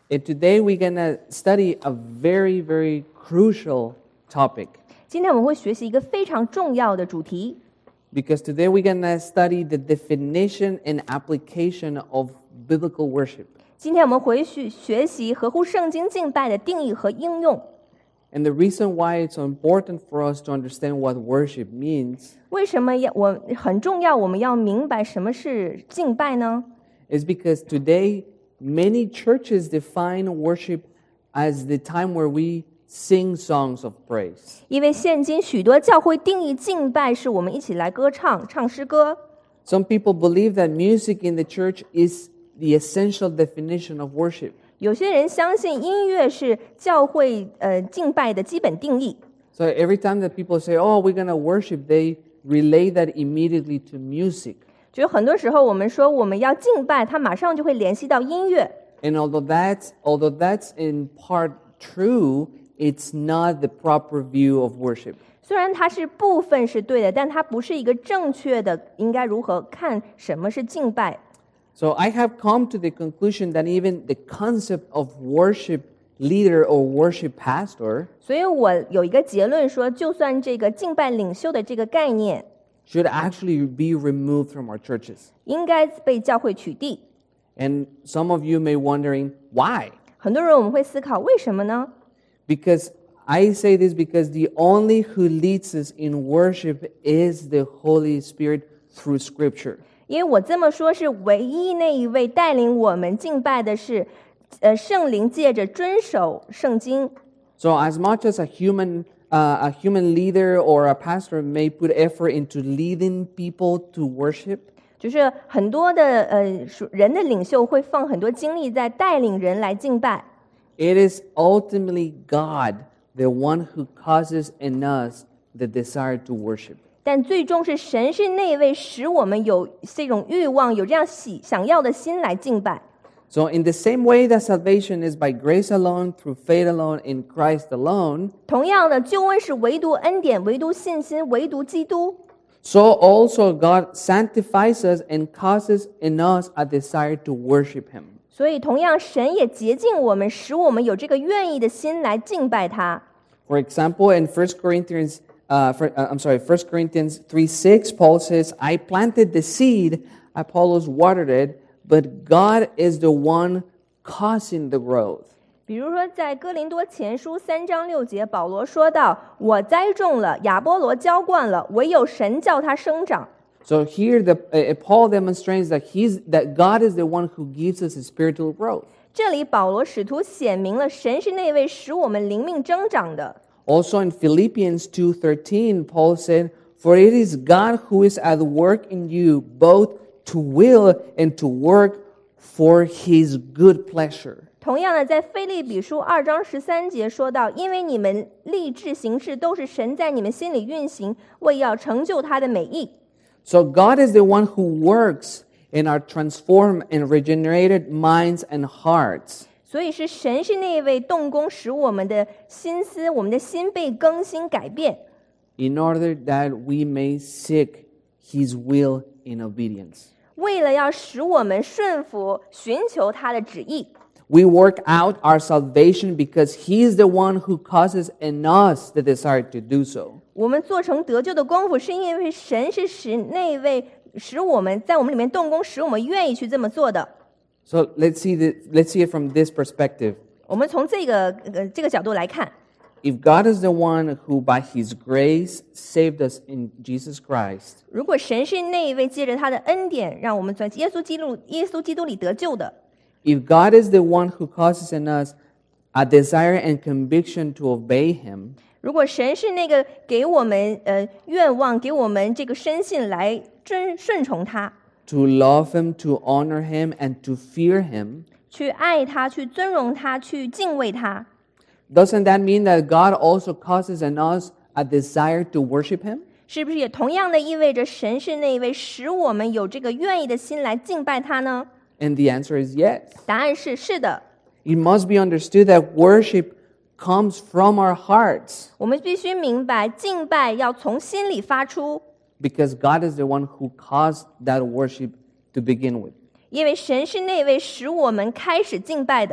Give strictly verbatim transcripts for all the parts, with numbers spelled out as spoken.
And today we're going to study a very, very crucial topic. 今天我们会学习一个非常重要的主题， Because today we're going to study the definition and application of biblical worship. 今天我们回去学习合乎圣经敬拜的定义和应用。 And the reason why it's so important for us to understand what worship means 为什么要我很重要？我们要明白什么是敬拜呢？ is because today many churches define worship as the time where we sing songs of praise. 因为现今许多教会定义敬拜是我们一起来歌唱、唱诗歌。 Some people believe that music in the church is the essential definition of worship. 有些人相信音乐是教会呃敬拜的基本定义。 So every time that people say, "Oh, we're going to worship," they relate that immediately to music. 就很多时候我们说我们要敬拜，它马上就会联系到音乐。 And although that's although that's in part true, it's not the proper view of worship. 虽然它是部分是对的，但它不是一个正确的应该如何看什么是敬拜。 So I have come to the conclusion that even the concept of worship leader or worship pastor 所以我有一个结论说，就算这个敬拜领袖的这个概念 should actually be removed from our churches. 应该被教会取缔。 And some of you may wondering why? 很多人我们会思考为什么呢？ Because I say this because the only who leads us in worship is the Holy Spirit through Scripture. 因为我这么说是唯一那一位带领我们敬拜的是呃圣灵借着遵守圣经。 So as much as a human uh, a human leader or a pastor may put effort into leading people to worship, 就是很多的呃人的领袖会放很多精力在带领人来敬拜， it is ultimately God, the one who causes in us the desire to worship. 但最终是神是那位使我们有这种欲望、有这样喜想要的心来敬拜。 So in the same way that salvation is by grace alone, through faith alone, in Christ alone, 同样的，救恩是唯独恩典、唯独信心、唯独基督。 so also God sanctifies us and causes in us a desire to worship Him. 所以，同样，神也洁净我们，使我们有这个愿意的心来敬拜他。 For example, in First Corinthians, uh, for, uh, I'm sorry, First Corinthians three six, Paul says, "I planted the seed, Apollos watered it, but God is the one causing the growth." 比如说，在哥林多前书三章六节，保罗说到：“我栽种了，亚波罗浇灌了，唯有神叫它生长。” So here, the, uh, Paul demonstrates that he's that God is the one who gives us spiritual growth. 这里保罗使徒显明了神是那位使我们灵命增长的。 Also in Philippians two thirteen, Paul said, "For it is God who is at work in you, both to will and to work for His good pleasure." 同样的，在腓立比书二章十三节说到：“因为你们立志行事，都是神在你们心里运行，为要成就他的美意。” So God is the one who works in our transformed and regenerated minds and hearts. 所以是神是那位动工，使我们的心思、我们的心被更新改变， in order that we may seek His will in obedience. 为了要使我们顺服、寻求他的旨意。 We work out our salvation because He is the one who causes in us the desire to do so. 我们做成得救的功夫，是因为神是使那位使我们在我们里面动工，使我们愿意去这么做的。 So let's see the, let's see it from this perspective. 我们从这个呃这个角度来看， If God is the one who by His grace saved us in Jesus Christ, 如果神是那一位借着他的恩典，让我们在耶稣基督耶稣基督里得救的， if God is the one who causes in us a desire and conviction to obey Him, 如果神是那个给我们呃愿望，给我们这个深信来遵顺从他， to love Him, to honor Him, and to fear Him, 去爱他，去尊荣他，去敬畏他， doesn't that mean that God also causes in us a desire to worship Him? 是不是也同样的意味着神是那一位使我们有这个愿意的心来敬拜他呢？ And the answer is yes. 答案是是的。 It must be understood that worship comes from our hearts 我们必须明白，敬拜要从心里发出， because God is the one who caused that worship to begin with. 因为神是那位使我们开始敬拜的。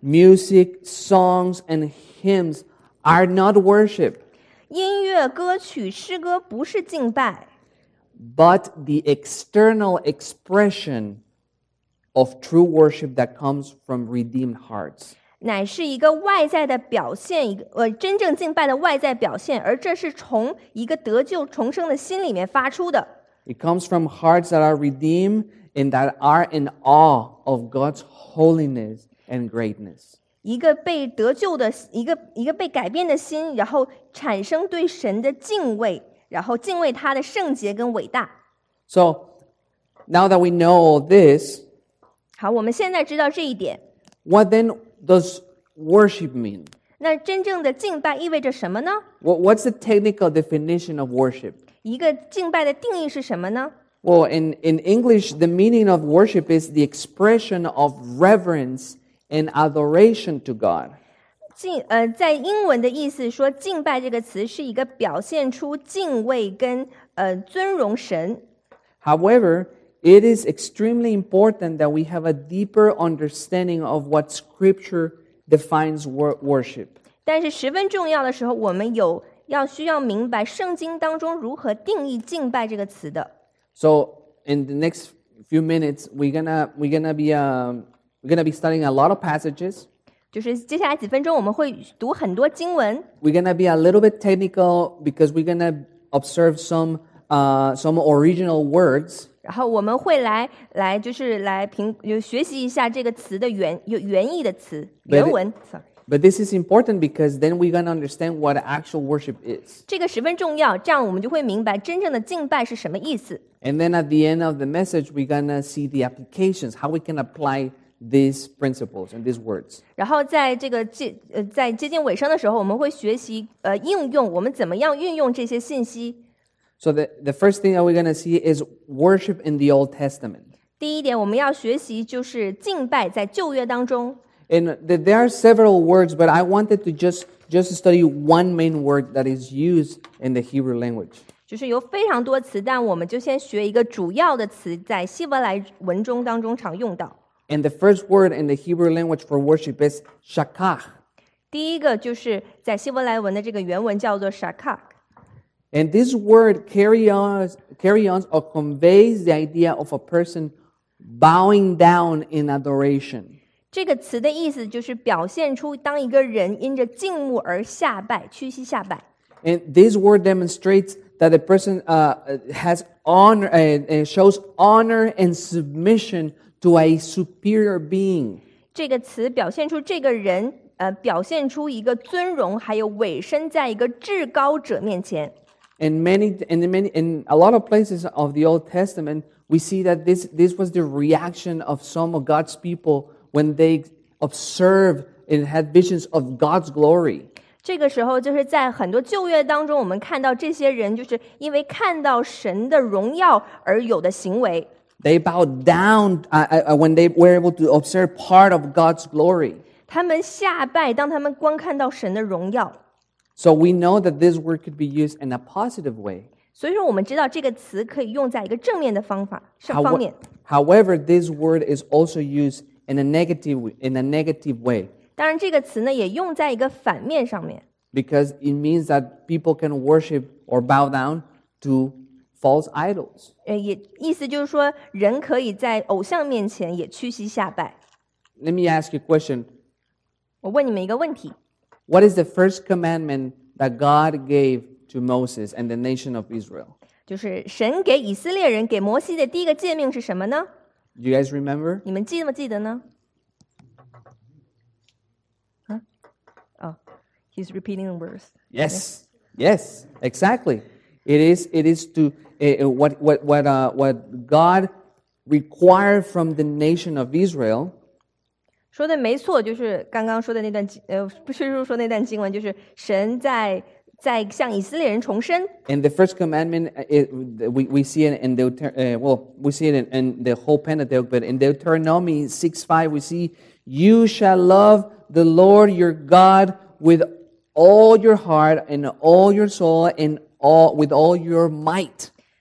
music, songs, and hymns are not worship, 音乐、歌曲、诗歌不是敬拜， but the external expression of true worship that comes from redeemed hearts. 乃是一个外在的表现，一个呃真正敬拜的外在表现，而这是从一个得救重生的心里面发出的。 It comes from hearts that are redeemed and that are in awe of God's holiness and greatness. 一个被得救的一个一个被改变的心，然后产生对神的敬畏，然后敬畏他的圣洁跟伟大。 So now that we know all this, 好，我们现在知道这一点， what then does worship mean? 那真正的敬拜意味着什么呢？ What- What's the technical definition of worship? 一个敬拜的定义是什么呢？ Well, in, in English, the meaning of worship is the expression of reverence and adoration to God. 敬呃，在英文的意思说，敬拜这个词是一个表现出敬畏跟呃尊荣神。 However, it is extremely important that we have a deeper understanding of what Scripture defines wor- worship. 但是十分重要的时候，我们有要需要明白圣经当中如何定义敬拜这个词的。 So, in the next few minutes, we're gonna we're gonna be um, we're gonna be studying a lot of passages. 就是接下来几分钟我们会读很多经文， We're gonna be a little bit technical because we're gonna observe some uh, some original words. 然后我们会来来就是来评就学习一下这个词的原有原意的词 But 原文。sorry But this is important because then we're gonna understand what actual worship is. 这个十分重要，这样我们就会明白真正的敬拜是什么意思。 And then at the end of the message, we're gonna see the applications, how we can apply these principles and these words. 然后在这个接呃在接近尾声的时候，我们会学习呃应用我们怎么样运用这些信息。 So the, the first thing that we're gonna see is worship in the Old Testament. 第一点，我们要学习就是敬拜在旧约当中。 And th- there are several words, but I wanted to just, just study one main word that is used in the Hebrew language. 就是有非常多词，但我们就先学一个主要的词，在希伯来文中当中常用到。 And the first word in the Hebrew language for worship is shakach. 第一个就是在希伯来文的这个原文叫做 shakak， And this word carry on, carry on or conveys the idea of a person bowing down in adoration. 这个词的意思就是表现出当一个人因着敬慕而下拜、屈膝下拜。 And this word demonstrates that the person uh, has honor and uh, shows honor and submission to a superior being. 这个词表现出这个人呃表现出一个尊荣，还有委身在一个至高者面前。 In many, in many, in a lot of places of the Old Testament, we see that this this was the reaction of some of God's people when they observed and had visions of God's glory. 这个时候，就是在很多旧约当中，我们看到这些人就是因为看到神的荣耀而有的行为。 They bowed down uh, uh, when they were able to observe part of God's glory. 他们下拜，当他们观看到神的荣耀。 So we know that this word could be used in a positive way. 所以说，我们知道这个词可以用在一个正面的方法上 Howe- 方面。 However, this word is also used in a negative in a negative way 当然，这个词呢也用在一个反面上面， because it means that people can worship or bow down to false idols. 呃，也意思就是说，人可以在偶像面前也屈膝下拜。 Let me ask you a question. 我问你们一个问题： What is the first commandment that God gave to Moses and the nation of Israel? 就是神给以色列人、给摩西的第一个诫命是什么呢？ Do you guys remember? 你们记不记得呢？啊？哦 ，He's repeating the verse. Yes. Yes, exactly. It is it is to uh, what what what uh, what God required from the nation of Israel. 说的没错，就是刚刚说的那段经，呃，不是说那段经文，就是神在在向以色列人重申。 And the first commandment, uh, it, we, we see it in Deuter- uh, well, we see it in, in the whole Pentateuch, but in Deuteronomy six five, we see, "You shall love the Lord your God with all your heart and all your soul and all with all your might."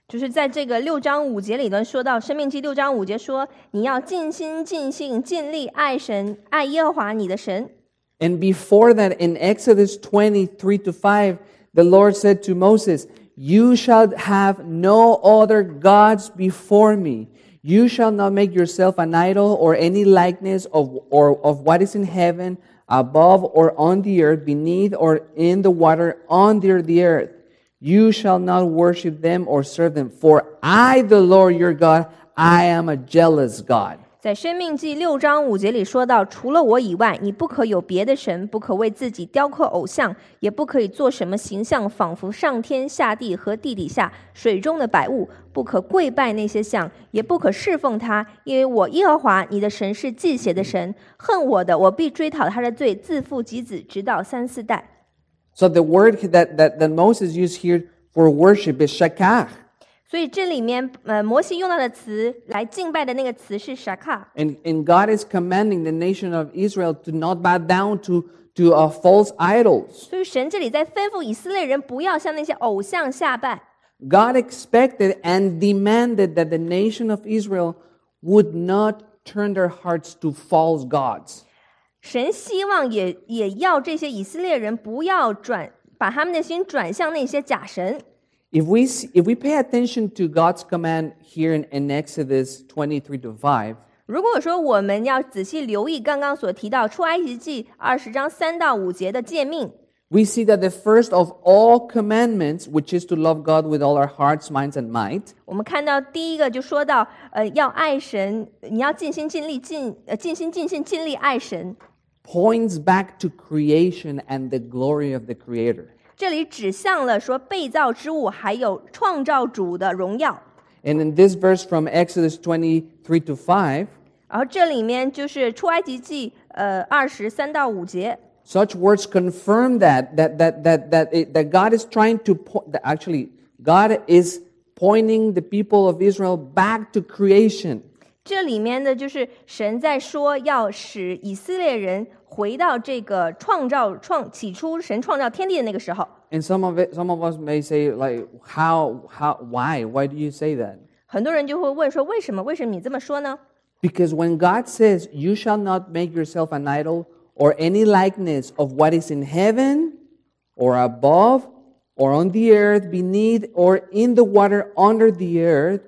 就是在这个六章五节里呢，说到《申命记》六章五节说，你要尽心、尽性、尽力爱神，爱耶和华你的神。 And before that, in Exodus twenty-three to five, the Lord said to Moses, "You shall have no other gods before me. You shall not make yourself an idol or any likeness of, or, of what is in heaven, above or on the earth, beneath or in the water, under the earth. You shall not worship them or serve them. For I, the Lord your God, I am a jealous God." 在申命记六章五节里说到，除了我以外，你不可有别的神，不可为自己雕刻偶像，也不可以做什么形象，仿佛上天下地和地底下水中的百物，不可跪拜那些像，也不可侍奉他，因为我耶和华你的神是忌邪的神，恨我的，我必追讨他的罪，自父及子，直到三四代。 So the word that, that, that Moses used here for worship is shakach. 所以这里面，呃，摩西用到的词来敬拜的那个词是 shakah。 And, and God is commanding the nation of Israel to not bow down to, to uh, false idols. 所以神这里在吩咐以色列人不要向那些偶像下拜。 God expected and demanded that the nation of Israel would not turn their hearts to false gods. 神希望也也要这些以色列人不要转把他们的心转向那些假神。 If we see, if we pay attention to God's command here in, in Exodus twenty-three to five, 如果说我们要仔细留意刚刚所提到出埃及记二十章三到五节的诫命， we see that the first of all commandments, which is to love God with all our hearts, minds, and might, 我们看到第一个就说到，呃，要爱神，你要尽心尽力尽呃尽心尽性尽力爱神， points back to creation and the glory of the Creator. 这里指向了说被造之物还有创造主的荣耀。 And in this verse from Exodus twenty-three to five, 然后这里面就是出埃及记呃二十三到五节。 such words confirm that that that that that, it, that God is trying to point. That actually, God is pointing the people of Israel back to creation. 这里面的就是神在说要使以色列人回到这个创造创起初神创造天地的那个时候。 And some of it, some of us may say, like, how, how, why, why do you say that? 很多人就会问说，为什么？为什么你这么说呢？ Because when God says, "You shall not make yourself an idol or any likeness of what is in heaven or above or on the earth, beneath or in the water under the earth,"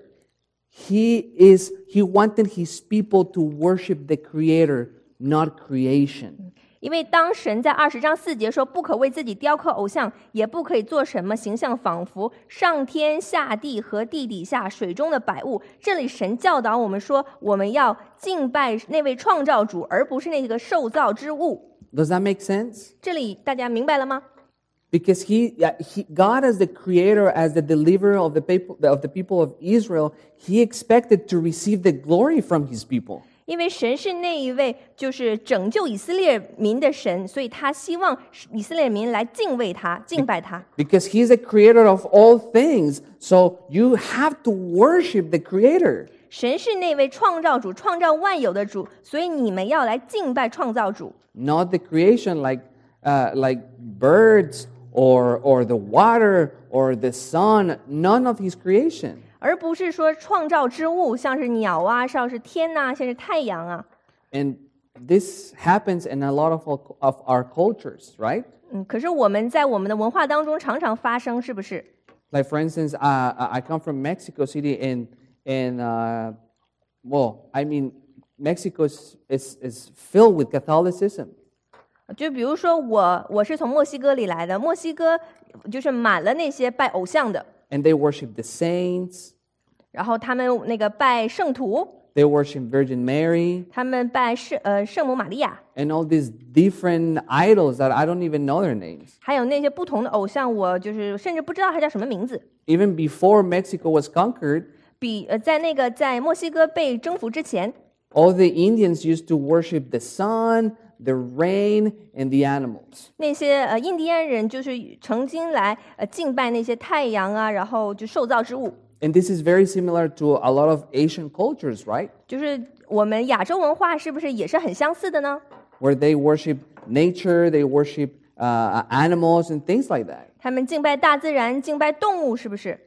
He is He wanted His people to worship the Creator, not creation. 因为当神在二十章四节说不可为自己雕刻偶像，也不可以做什么形象，仿佛上天下地和地底下水中的百物。这里神教导我们说，我们要敬拜那位创造主，而不是那个受造之物。 Does that make sense? 这里大家明白了吗？ Because he, he, God as the creator, as the deliverer of the people of the people of Israel, He expected to receive the glory from His people. 因为神是那一位就是拯救以色列民的神，所以他希望以色列民来敬畏他、敬拜他。 Because He's the creator of all things, so you have to worship the Creator. 神是那位创造主，创造万有的主，所以你们要来敬拜创造主。 Not the creation like uh, like birds or or the water or the sun. None of His creation. 而不是说创造之物，像是鸟啊，像是天呐、啊，像是太阳啊。 And this happens in a lot of of our cultures, right? 嗯，可是我们在我们的文化当中常常发生，是不是？ Like for instance, uh, I come from Mexico City, and and uh, well, I mean, Mexico is, is is filled with Catholicism. 就比如说我，我是从墨西哥里来的，墨西哥就是满了那些拜偶像的。 And they worship the saints. 然后他们那个拜圣徒， They worship Virgin Mary. 他们拜圣呃圣母玛利亚， And all these different idols that I don't even know their names. 还有那些不同的偶像，我就是甚至不知道他叫什么名字。 Even before Mexico was conquered, 比呃在那个在墨西哥被征服之前， all the Indians used to worship the sun, the rain, and the animals. 那些呃印第安人就是曾经来呃敬拜那些太阳啊，然后就受造之物。 And this is very similar to a lot of Asian cultures, right? 就是我们亚洲文化是不是也是很相似的呢？ Where they worship nature, they worship uh, animals and things like that. 他们敬拜大自然，敬拜动物，是不是？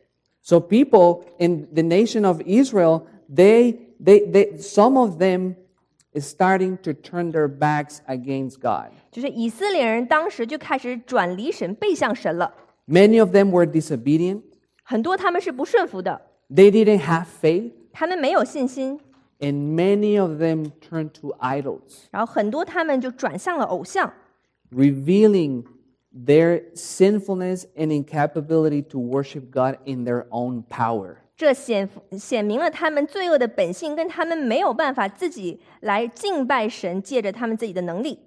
So people in the nation of Israel, they, they, they, some of them is starting to turn their backs against God. 就是以色列人当时就开始转离神，背向神了。 Many of them were disobedient. 很多他们是不顺服的， They didn't have faith. 他们没有信心， And many of them turned to idols, 然后很多他们就转向了偶像， revealing their sinfulness and incapability to worship God in their own power. 这显显明了他们罪恶的本性，跟他们没有办法自己来敬拜神，借着他们自己的能力。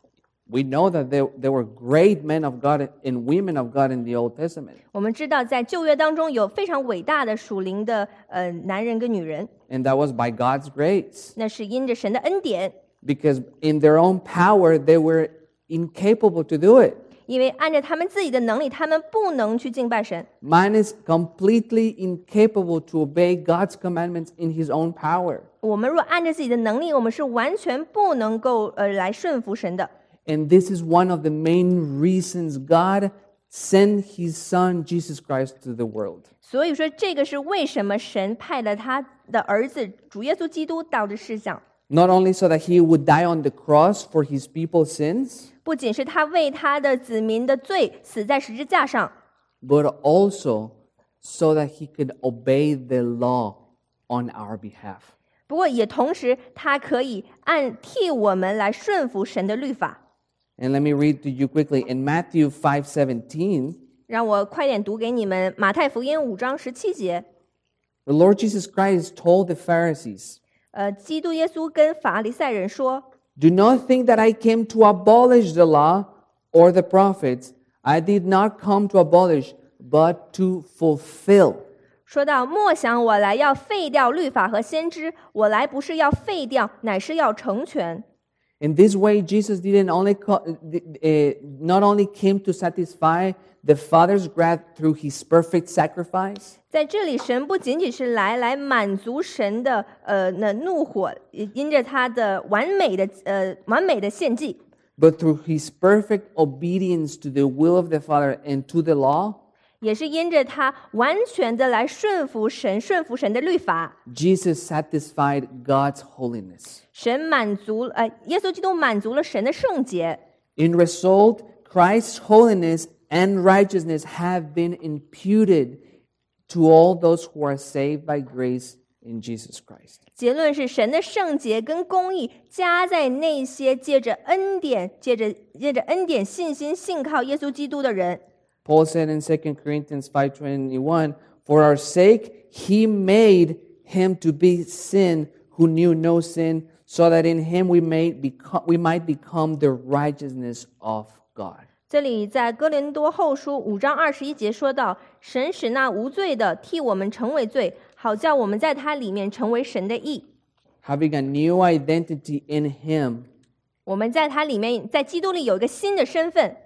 We know that there, there were great men of God and women of God in the Old Testament. 我们知道，在旧约当中有非常伟大的属灵的呃男人跟女人， And that was by God's grace. 那是因着神的恩典， Because in their own power, they were incapable to do it. 因为按照他们自己的能力，他们不能去敬拜神。 Man is completely incapable to obey God's commandments in his own power. 我们若按照自己的能力，我们是完全不能够呃来顺服神的。 And this is one of the main reasons God sent his son, Jesus Christ, to the world. 所以说，这个是为什么神派了他的儿子主耶稣基督到这世上， Not only so that he would die on the cross for his people's sins, 不仅是他为他的子民的罪死在十字架上， but also so that he could obey the law on our behalf. 不过也同时他可以按替我们来顺服神的律法。 And let me read to you quickly. In Matthew five seventeen, 让我快点读给你们马太福音五章十七节。 the Lord Jesus Christ told the Pharisees, 呃，基督耶稣跟法利赛人说 Do not think that I came to abolish the law or the prophets. I did not come to abolish, but to fulfill. 说到莫想我来要废掉律法和先知，我来不是要废掉，乃是要成全。 In this way, Jesus didn't only co- uh, not only came to satisfy the Father's wrath through his perfect sacrifice, 在这里，神不仅仅是来来满足神的呃那怒火，因着他的完美的呃完美的献祭， but through his perfect obedience to the will of the Father and to the law, 也是因着他完全的来顺服神，顺服神的律法。 Jesus satisfied God's holiness. 神满足呃，耶稣基督满足了神的圣洁。 In result, Christ's holiness and righteousness have been imputed to all those who are saved by grace in Jesus Christ. 结论是，神的圣洁跟公义加在那些借着恩典、借着借着恩典信心信靠耶稣基督的人。 Paul said in Second Corinthians five twenty-one, For our sake he made him to be sin who knew no sin, so that in him we may become, we might become the righteousness of God. 这里在哥林多后书五章二十一节说到，神使那无罪的替我们成为罪，好叫我们在他里面成为神的义。 Having a new identity in him, 我们在他里面，在基督里有一个新的身份。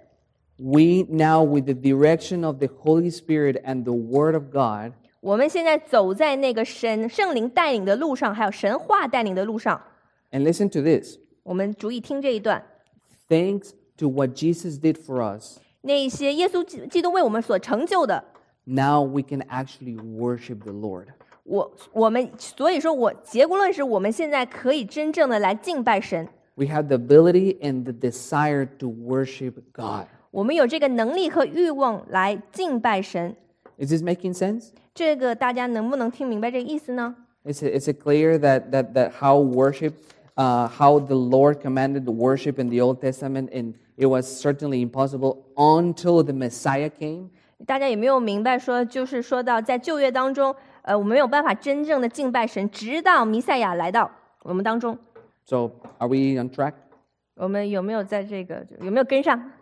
we now, with the direction of the Holy Spirit and the Word of God, 我们现在走在那个神圣灵带领的路上，还有神话带领的路上。 and listen to this, 我们注意听这一段， thanks to what Jesus did for us, 那一些耶稣基基督为我们所成就的， now we can actually worship the Lord. 我我们所以说我结果论是我们现在可以真正的来敬拜神， We have the ability and the desire to worship God. 我们有这个能力和欲望来敬拜神。 Is this making sense? 这个大家能不能听明白这个意思呢？ Is it, is it clear that, that, that how worship, uh, how the Lord commanded the worship in the Old Testament, and it was certainly impossible until the Messiah came? 大家有没有明白说，就是说到在旧约当中，呃，我们没有办法真正的敬拜神，直到弥赛亚来到我们当中。 So are we on track? 我们有没有在这个有没有跟上？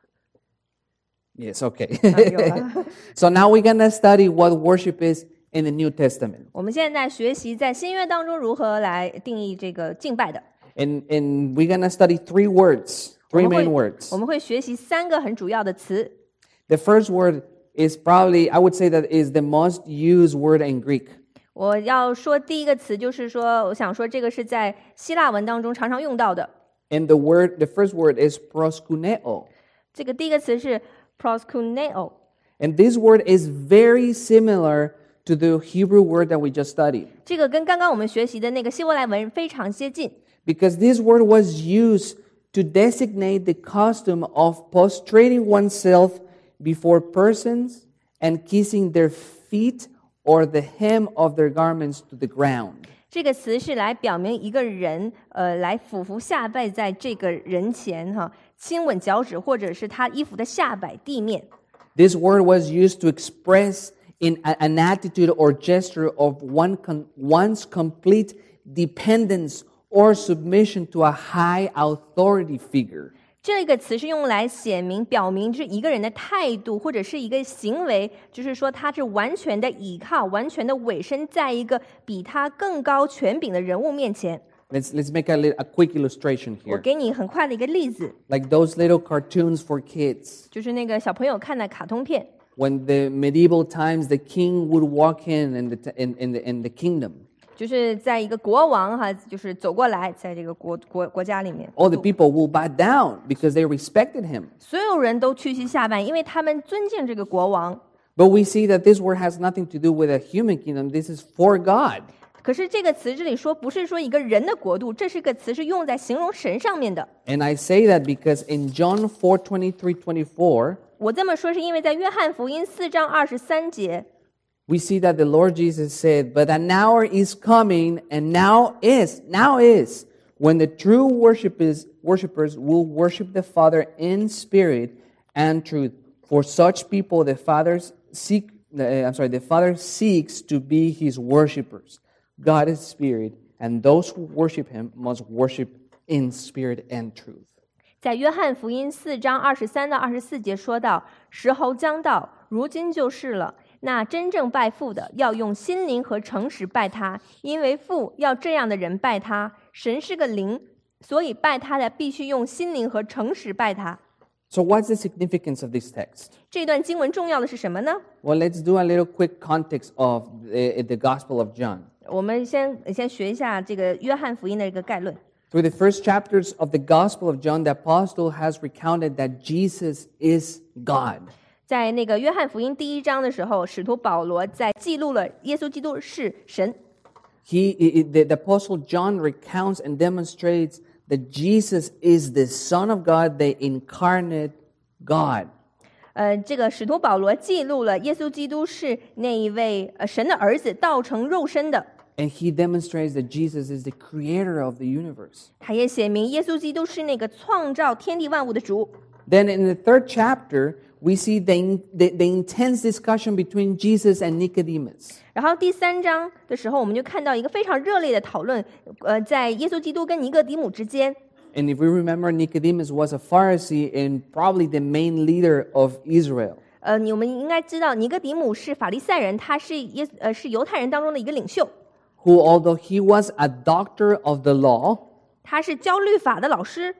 Yes, okay. 啊有了 So now we're going to study what worship is in the New Testament. 我们现在学习在新约当中如何来定义这个敬拜的。 And, and we're going to study three words, 我 three 们会 main words. 我们会学习三个很主要的词。 The first word is probably, I would say that is the most used word in Greek. 我要说第一个词就是说，我想说这个是在希腊文当中常常用到的。 And the word, the first word is proskuneo. 这个第一个词是 proskuneo， And this word is very similar to the Hebrew word that we just studied. 这个跟刚刚我们学习的那个希伯来文非常接近， Because this word was used to designate the custom of prostrating oneself before persons and kissing their feet or the hem of their garments to the ground. 这个词是来表明一个人，呃，来俯伏下拜在这个人前，哈，亲吻脚趾或者是他衣服的下摆地面。 This word was used to express in a, an attitude or gesture of one con, one's complete dependence or submission to a high authority figure. 这个词是用来显明、表明就是一个人的态度，或者是一个行为，就是说他是完全的倚靠、完全的委身在一个比他更高权柄的人物面前。 Let's, let's make a, li- a quick illustration 我 here. 给你很快的一个例子， Like those little cartoons for kids. 就是那个小朋友看的卡通片。 When the medieval times, the king would walk in in the, in, in the, in the kingdom. 就是在一个国王哈，就是走过来，在这个国国国家里面， All the people will bow down because they respected him. 所有人都屈膝下拜，因为他们尊敬这个国王。 But we see that this word has nothing to do with a human kingdom. This is for God. 可是这个词这里说不是说一个人的国度，这是个词是用在形容神上面的。 And I say that because in John four twenty-three twenty-four, 我这么说是因为在约翰福音四章二十三节， we see that the Lord Jesus said, "But an hour is coming, and now is, now is, when the true worshipers, worshipers will worship the Father in spirit and truth. For such people, the Father seek, uh, I'm sorry, the Father seeks to be His worshipers. God is spirit, and those who worship Him must worship in spirit and truth." 在约翰福音四章二十三到二十四节说到，时候将到，如今就是了。那真正拜父的，要用心灵和诚实拜他，因为父要这样的人拜他。神是个灵，所以拜他的必须用心灵和诚实拜他。 So what's the significance of this text? 这段经文重要的是什么呢？ Well, let's do a little quick context of the, the Gospel of John. 我们先先学一下这个约翰福音的一个概论。 Through the first chapters of the Gospel of John, the apostle has recounted that Jesus is God. 在那个约翰福音第一章的时候，使徒保罗在记录了耶稣基督是神。 He, the, the apostle John recounts and demonstrates that Jesus is the Son of God, the incarnate God. 呃，这个使徒保罗记录了耶稣基督是那一位呃神的儿子，道成肉身的。 And he demonstrates that Jesus is the creator of the universe. 他也写明耶稣基督是那个创造天地万物的主。 Then in the third chapter, we see the, the, the intense discussion between Jesus and Nicodemus. 然后第三章的时候，我们就看到一个非常热烈的讨论，呃，在耶稣基督跟尼哥底母之间。 And if we remember, Nicodemus was a Pharisee and probably the main leader of Israel. 呃，你我们应该知道，尼哥底母是法利赛人，他是耶呃是犹太人当中的一个领袖。 Who, although he was a doctor of the law, 他是教律法的老师，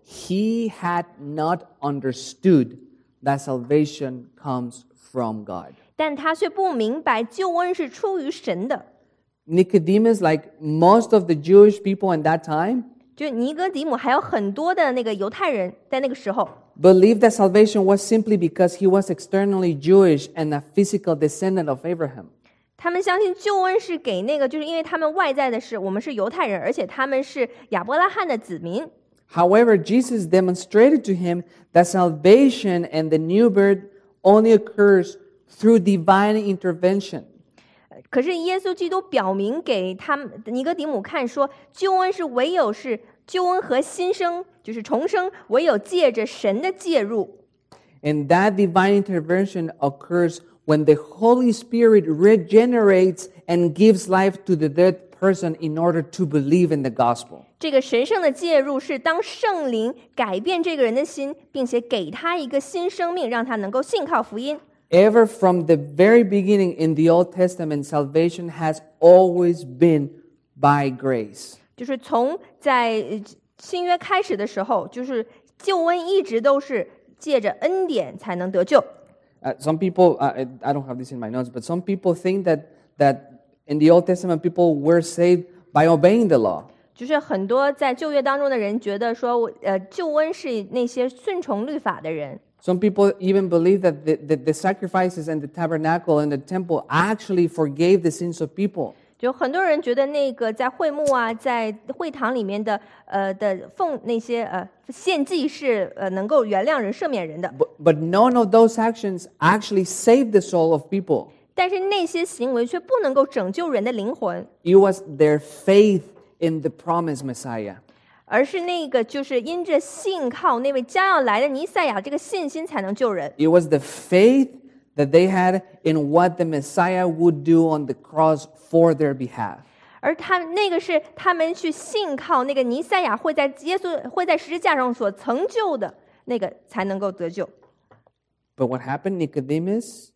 he had not understood that salvation comes from God. 但他却不明白救恩是出于神的。 Nicodemus, like most of the Jewish people in that time, 就尼哥底母还有很多的那个犹太人在那个时候， believed that salvation was simply because he was externally Jewish and a physical descendant of Abraham. 他们相信救恩是给那个，就是因为他们外在的是我们是犹太人，而且他们是亚伯拉罕的子民。 However, Jesus demonstrated to him that salvation and the new birth only occurs through divine intervention. 可是耶稣基督表明给他们尼哥底母看说，救恩是唯有是救恩和新生，就是重生，唯有借着神的介入。 And that divine intervention occurs when the Holy Spirit regenerates and gives life to the dead person in order to believe in the gospel. 这个神圣的介入是当圣灵改变这个人的心，并且给他一个新生命，让他能够信靠福音。 Ever from the very beginning in the Old Testament, salvation has always been by grace. 就是从在呃新约开始的时候，就是救恩一直都是借着恩典才能得救。 Uh, some people, uh, I I don't have this in my notes, but some people think that that in the Old Testament people were saved by obeying the law. 就是很多在旧约当中的人觉得说，呃，救恩是那些顺从律法的人。 Some people even believe that the, the, the sacrifices and the tabernacle and the temple actually forgave the sins of people. 就很多人觉得那个在会幕啊，在会堂里面的呃的奉那些呃献祭是呃能够原谅人、赦免人的。 But, but none of those actions actually saved the soul of people. 但是那些行为却不能够拯救人的灵魂， It was their faith in the promised Messiah. 而是那个就是因着信靠那位将要来的弥赛亚这个信心才能救人。 It was the faith that they had in what the Messiah would do on the cross for their behalf. 而他们那个是他们去信靠那个弥赛亚会在耶稣会在十字架上所成就的那个才能够得救。 But what happened? Nicodemus,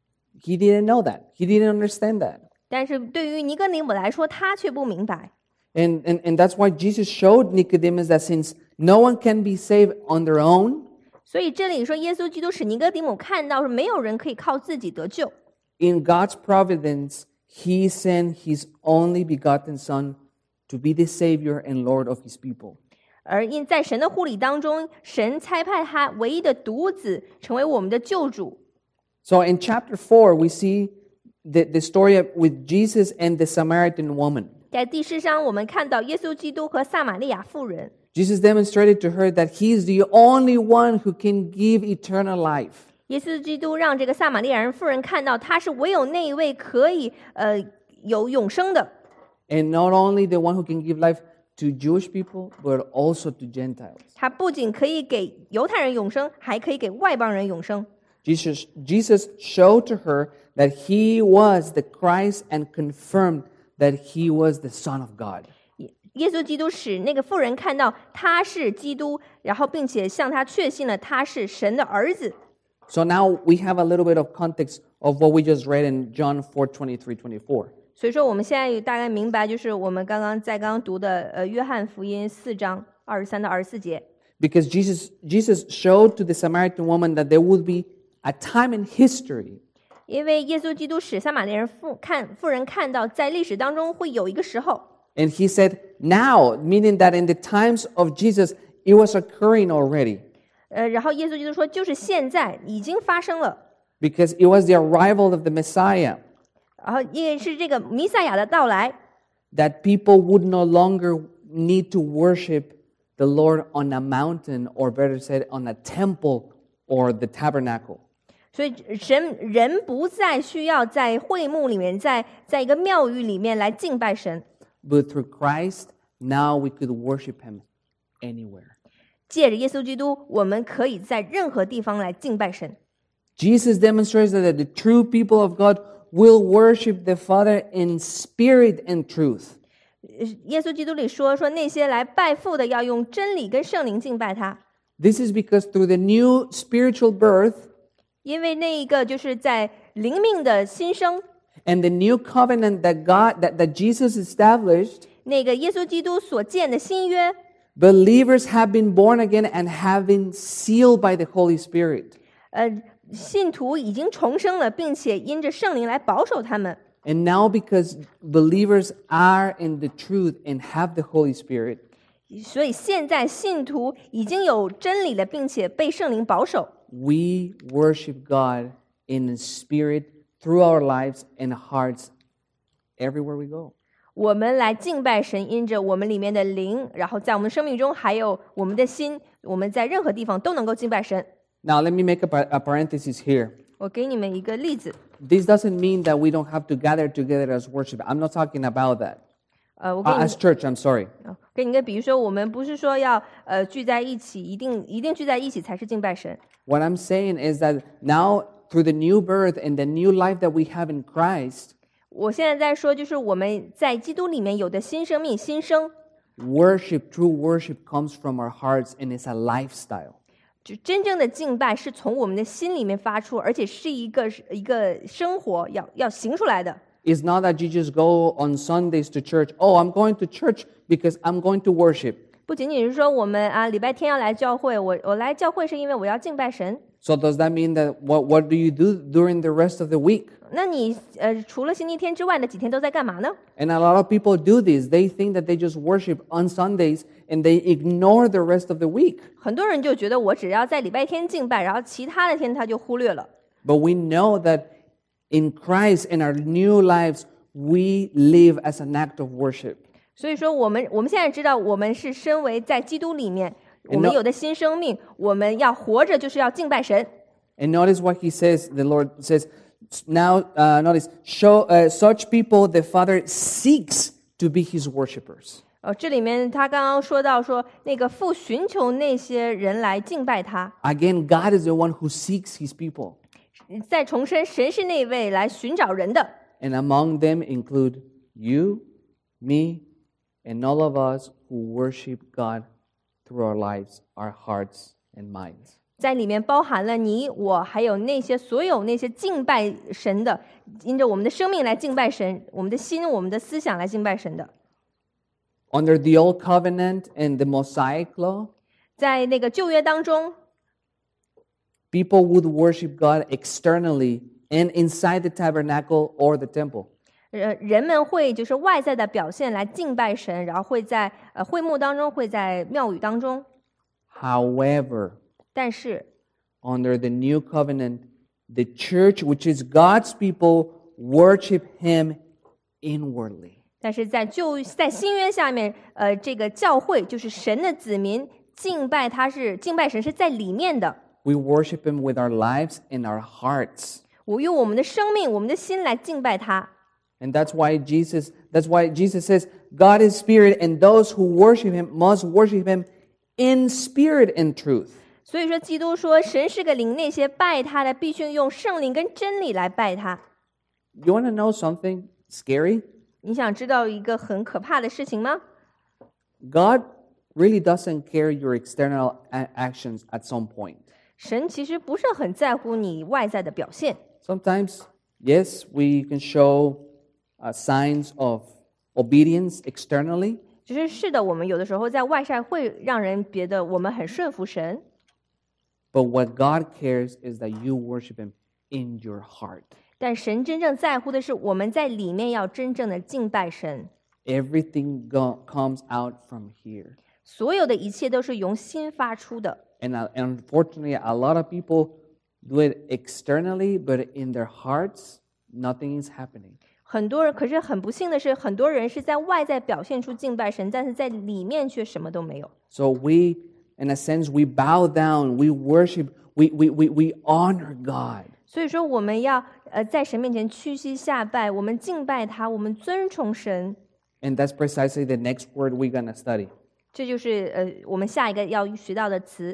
he didn't know that. He didn't understand that. 但是对于尼哥底母来说，他却不明白。 And, and, and that's why Jesus showed Nicodemus that since no one can be saved on their own, 所以这里说，耶稣基督使尼哥底母看到，说没有人可以靠自己得救。 in God's providence, He sent His only begotten Son to be the Savior and Lord of His people. 而因在神的护理当中，神差派他唯一的独子成为我们的救主。 So in chapter four, we see the, the story of, with Jesus and the Samaritan woman. 在第四章，我们看到耶稣基督和撒玛利亚妇人。 Jesus demonstrated to her that He is the only one who can give eternal life. 耶稣基督让这个撒玛利亚人妇人看到，他是唯有那一位可以呃有永生的。 And not only the one who can give life to Jewish people, but also to Gentiles. 他不仅可以给犹太人永生，还可以给外邦人永生。 Jesus, Jesus showed to her that He was the Christ and confirmed that He was the Son of God. 耶稣基督使那个妇人看到他是基督，然后并且向他确信了他是神的儿子。 So now we have a little bit of context of what we just read in John four twenty-three, twenty-four. 所以说，我们现在大概明白，就是我们刚刚在刚刚读的呃约翰福音四章二十三到二十四节。 Because Jesus, Jesus showed to the Samaritan woman that there would be a time in history 因为耶稣基督使撒玛利亚人妇看妇人看到，在历史当中会有一个时候。 and He said now, meaning that in the times of Jesus, it was occurring already. 呃，然后耶稣基督说，就是现在已经发生了。 Because it was the arrival of the Messiah 然后因为是这个弥赛亚的到来， that people would no longer need to worship the Lord on a mountain, or better said, on a temple or the tabernacle. 所以神人不再需要在会幕里面，在在一个庙宇里面来敬拜神。 But through Christ, now we could worship Him anywhere. 借着耶稣基督，我们可以在任何地方来敬拜神。 Jesus demonstrates that the true people of God will worship the Father in spirit and truth. 呃耶稣基督里说说那些来拜父的要用真理跟圣灵敬拜他， This is because through the new spiritual birth 因为那一个就是在灵命的新生， and the new covenant that God that, that Jesus established, 那个耶稣基督所建的新约， believers have been born again and have been sealed by the Holy Spirit. 呃，信徒已经重生了，并且因着圣灵来保守他们。 And now because believers are in the truth and have the Holy Spirit, 所以现在信徒已经有真理了，并且被圣灵保守。 we worship God in the spirit through our lives and hearts everywhere we go. 我们来敬拜神，因着我们里面的灵，然后在我们生命中还有我们的心，我们在任何地方都能够敬拜神。 Now let me make a, par- a parenthesis here. 我给你们一个例子， This doesn't mean that we don't have to gather together as worship. I'm not talking about that. 呃，我给 Uh, 你 as church, I'm sorry. 哦给你个比喻说，我们不是说要呃聚在一起，一定一定聚在一起才是敬拜神。 What I'm saying is that now through the new birth and the new life that we have in Christ, 我现在在说，就是我们在基督里面有的新生命、新生， worship, true worship comes from our hearts and it's a lifestyle. 就真正的敬拜是从我们的心里面发出，而且是一个一个生活要要行出来的。 It's not that you just go on Sundays to church. Oh, I'm going to church because I'm going to worship. 不仅仅是说我们啊礼拜天要来教会，我我来教会是因为我要敬拜神。 So does that mean that what, what do you do during the rest of the week? 那你呃除了星期天之外的几天都在干嘛呢？ And a lot of people do this. They think that they just worship on Sundays and they ignore the rest of the week. 很多人就觉得我只要在礼拜天敬拜，然后其他的天他就忽略了。 But we know that in Christ, in our new lives, we live as an act of worship. 所以说，我们我们现在知道，我们是身为在基督里面，我们有的新生命，我们要活着就是要敬拜神。 And notice what he says. The Lord says, now, uh, notice, show uh, such people the Father seeks to be his worshipers. 呃，这里面他刚刚说到说，那个父寻求那些人来敬拜他。 Again, God is the one who seeks his people. 再重申，神是那位来寻找人的。 And among them include you, me, and all of us who worship God through our lives, our hearts, and minds. 在里面包含了你我，还有那些所有那些敬拜神的，因着我们的生命来敬拜神，我们的心、我们的思想来敬拜神的。 Under the Old Covenant and the Mosaic Law, 在那个旧约当中， people would worship God externally and inside the tabernacle or the temple. 呃，人们会就是外在的表现来敬拜神，然后会在呃会幕当中，会在庙宇当中。 However, 但是 under the new covenant, the church, which is God's people, worship him inwardly. 但是在旧在新约下面，呃，这个教会就是神的子民，敬拜他是敬拜神是在里面的。 We worship him with our lives and our hearts. 我用我们的生命、我们的心来敬拜他。 And that's why Jesus, that's why Jesus says, God is spirit, and those who worship him must worship him in spirit and truth. 所以说，基督说神是个灵，那些拜他的必须用圣灵跟真理来拜他。 You want to know something scary? 你想知道一个很可怕的事情吗？ God really doesn't care your external a- actions at some point. 神其实不是很在乎你外在的表现。 Sometimes, yes, we can show uh, signs of obedience externally, 就是是的，我们有的时候在外在会让人觉得我们很顺服神， but what God cares is that you worship him in your heart. 但神真正在乎的是我们在里面要真正的敬拜神。 Everything go- comes out from here. 所有的一切都是由心发出的。 And uh, unfortunately, a lot of people do it externally, but in their hearts, nothing is happening. 很多人，可是很不幸的是，很多人是在外在表现出敬拜神，但是在里面却什么都没有。 So we, in a sense, we bow down, we worship, we, we, we, we honor God. 所以说，我们要呃在神面前屈膝下拜，我们敬拜他，我们尊崇神。 And that's precisely the next word we're going to study. 这就是呃我们下一个要学到的词。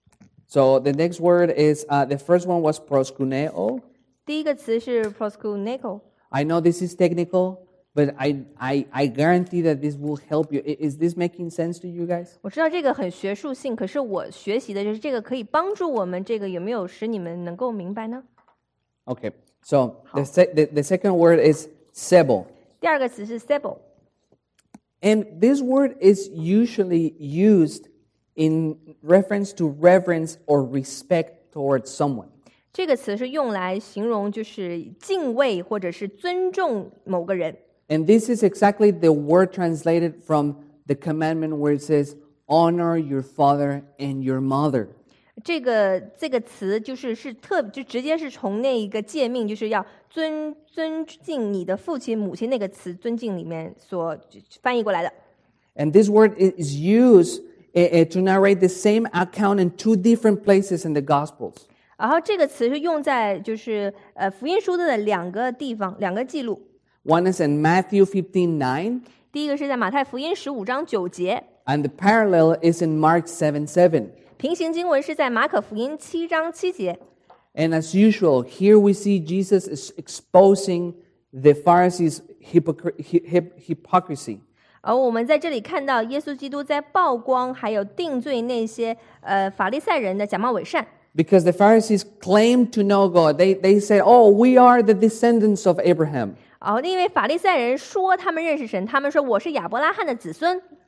So the next word is, uh, the first one was proskuneo. 第一个词是 proskuneo。 I know this is technical, but I, I, I guarantee that this will help you. I- Is this making sense to you guys? 我知道这个很学术性，可是我学习的就是这个可以帮助我们，这个有没有使你们能够明白呢？ Okay, so the, se- the, the second word is sebo. 第二个词是 sebo。 And this word is usually used in reference to reverence or respect towards someone. 这个词是用来形容就是敬畏或者是尊重某个人。 And this is exactly the word translated from the commandment where it says, honor your father and your mother. 这个这个词就是是特就直接是从那一个诫命，就是要尊尊敬你的父亲母亲那个词尊敬里面所翻译过来的。 And this word is used uh, uh, to narrate the same account in two different places in the Gospels. 然后这个词是用在就是呃福音书的两个地方，两个记录。 One is in Matthew fifteen nine, 第一个是在马太福音十五章九节， and the parallel is in Mark seven seven. 平行经文是在马可福音七章七节。 And as usual, here we see Jesus is exposing the Pharisees' hypocr- hy- hy- hypocrisy. 而我们在这里看到耶稣基督在曝光还有定罪那些呃法利赛人的假冒伪善。 Because the Pharisees claimed to know God. They, they said, oh, we are the descendants of Abraham. 然后因为法利赛人说他们认识神，他们说我是亚伯拉罕的子孙。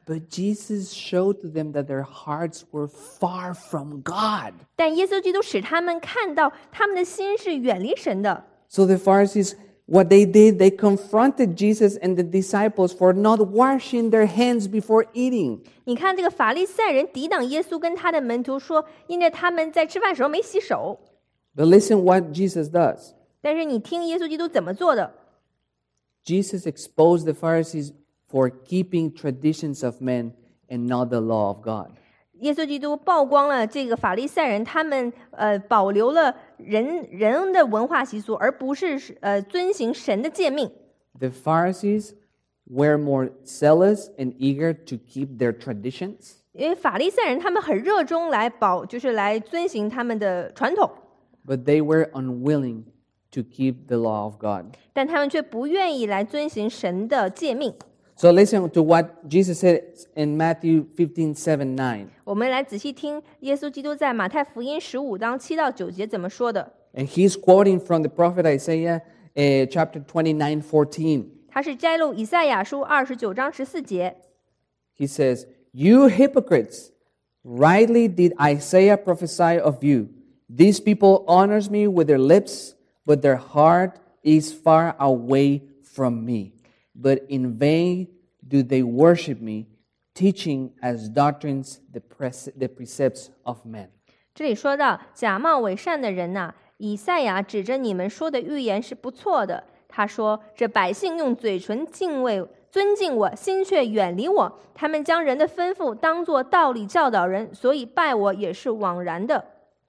But Jesus showed to them that their hearts were far from God. 但耶稣基督使他们看到他们的心是远离神的。 So the Pharisees, what they did, they confronted Jesus and the disciples for not washing their hands before eating. 你看这个法利赛人抵挡耶稣跟他的门徒说，因为他们在吃饭时候没洗手。 But listen what Jesus does. 但是你听耶稣基督怎么做的？ Jesus exposed the Pharisees for keeping traditions of men and not the law of God. 耶稣基督曝光了这个法利赛人，他们呃保留了人人的文化习俗，而不是呃遵行神的诫命。 The Pharisees were more zealous and eager to keep their traditions, 因为法利赛人他们很热衷来保，就是来遵行他们的传统， but they were unwilling to keep the law of God. 但他们却不愿意来遵行神的诫命。 So listen to what Jesus said in Matthew fifteen, seven, nine. 我们来仔细听耶稣基督在马太福音十五章七到九节怎么说的。 And he's quoting from the prophet Isaiah, uh, chapter twenty-nine, fourteen. 他是摘录以赛亚书二十九章十四节。 He says, "You hypocrites, rightly did Isaiah prophesy of you. These people honors me with their lips, but their heart is far away from me. But in vain do they worship me, teaching as doctrines the, pres- the precepts of men." 这里说到假冒伪善的人呐、啊，以赛亚指着你们说的预言是不错的。他说：“这百姓用嘴唇敬畏、尊敬我，心却远离我。他们将人的吩咐当作道理教导人，所以拜我也是枉然的。”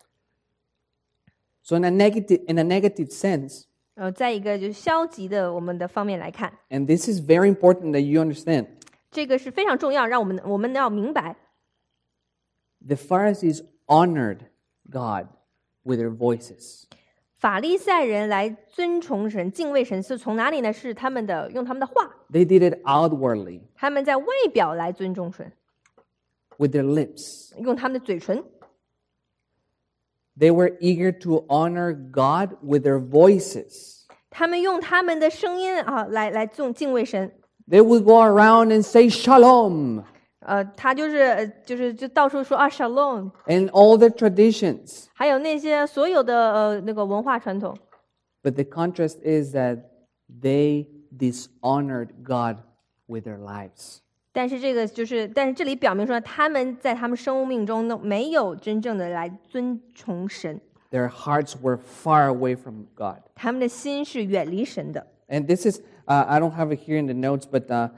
So in a negative, in a negative sense, 呃，在一个就是消极的我们的方面来看， and this is very important that you understand, 这个是非常重要，让我们我们要明白。 the Pharisees honored God with their voices. 法利赛人来尊崇神、敬畏神是从哪里呢？是他们的用他们的话， They did it outwardly, 他们在外表来尊重神， with their lips. 用他们的嘴唇。 They were eager to honor God with their voices. 他们用他们的声音啊，来来敬敬畏神。 They would go around and say shalom 呃，他就是呃就是就到处说啊 shalom， and all the traditions. 还有那些所有的呃那个文化传统。 But the contrast is that they dishonored God with their lives. 但是这个就是，但是这里表明说，他们在他们生命中呢，没有真正的来尊崇神， Their hearts were far away from God. 他们的心是远离神的。 And this is, uh, I don't have it here in the notes, but uh,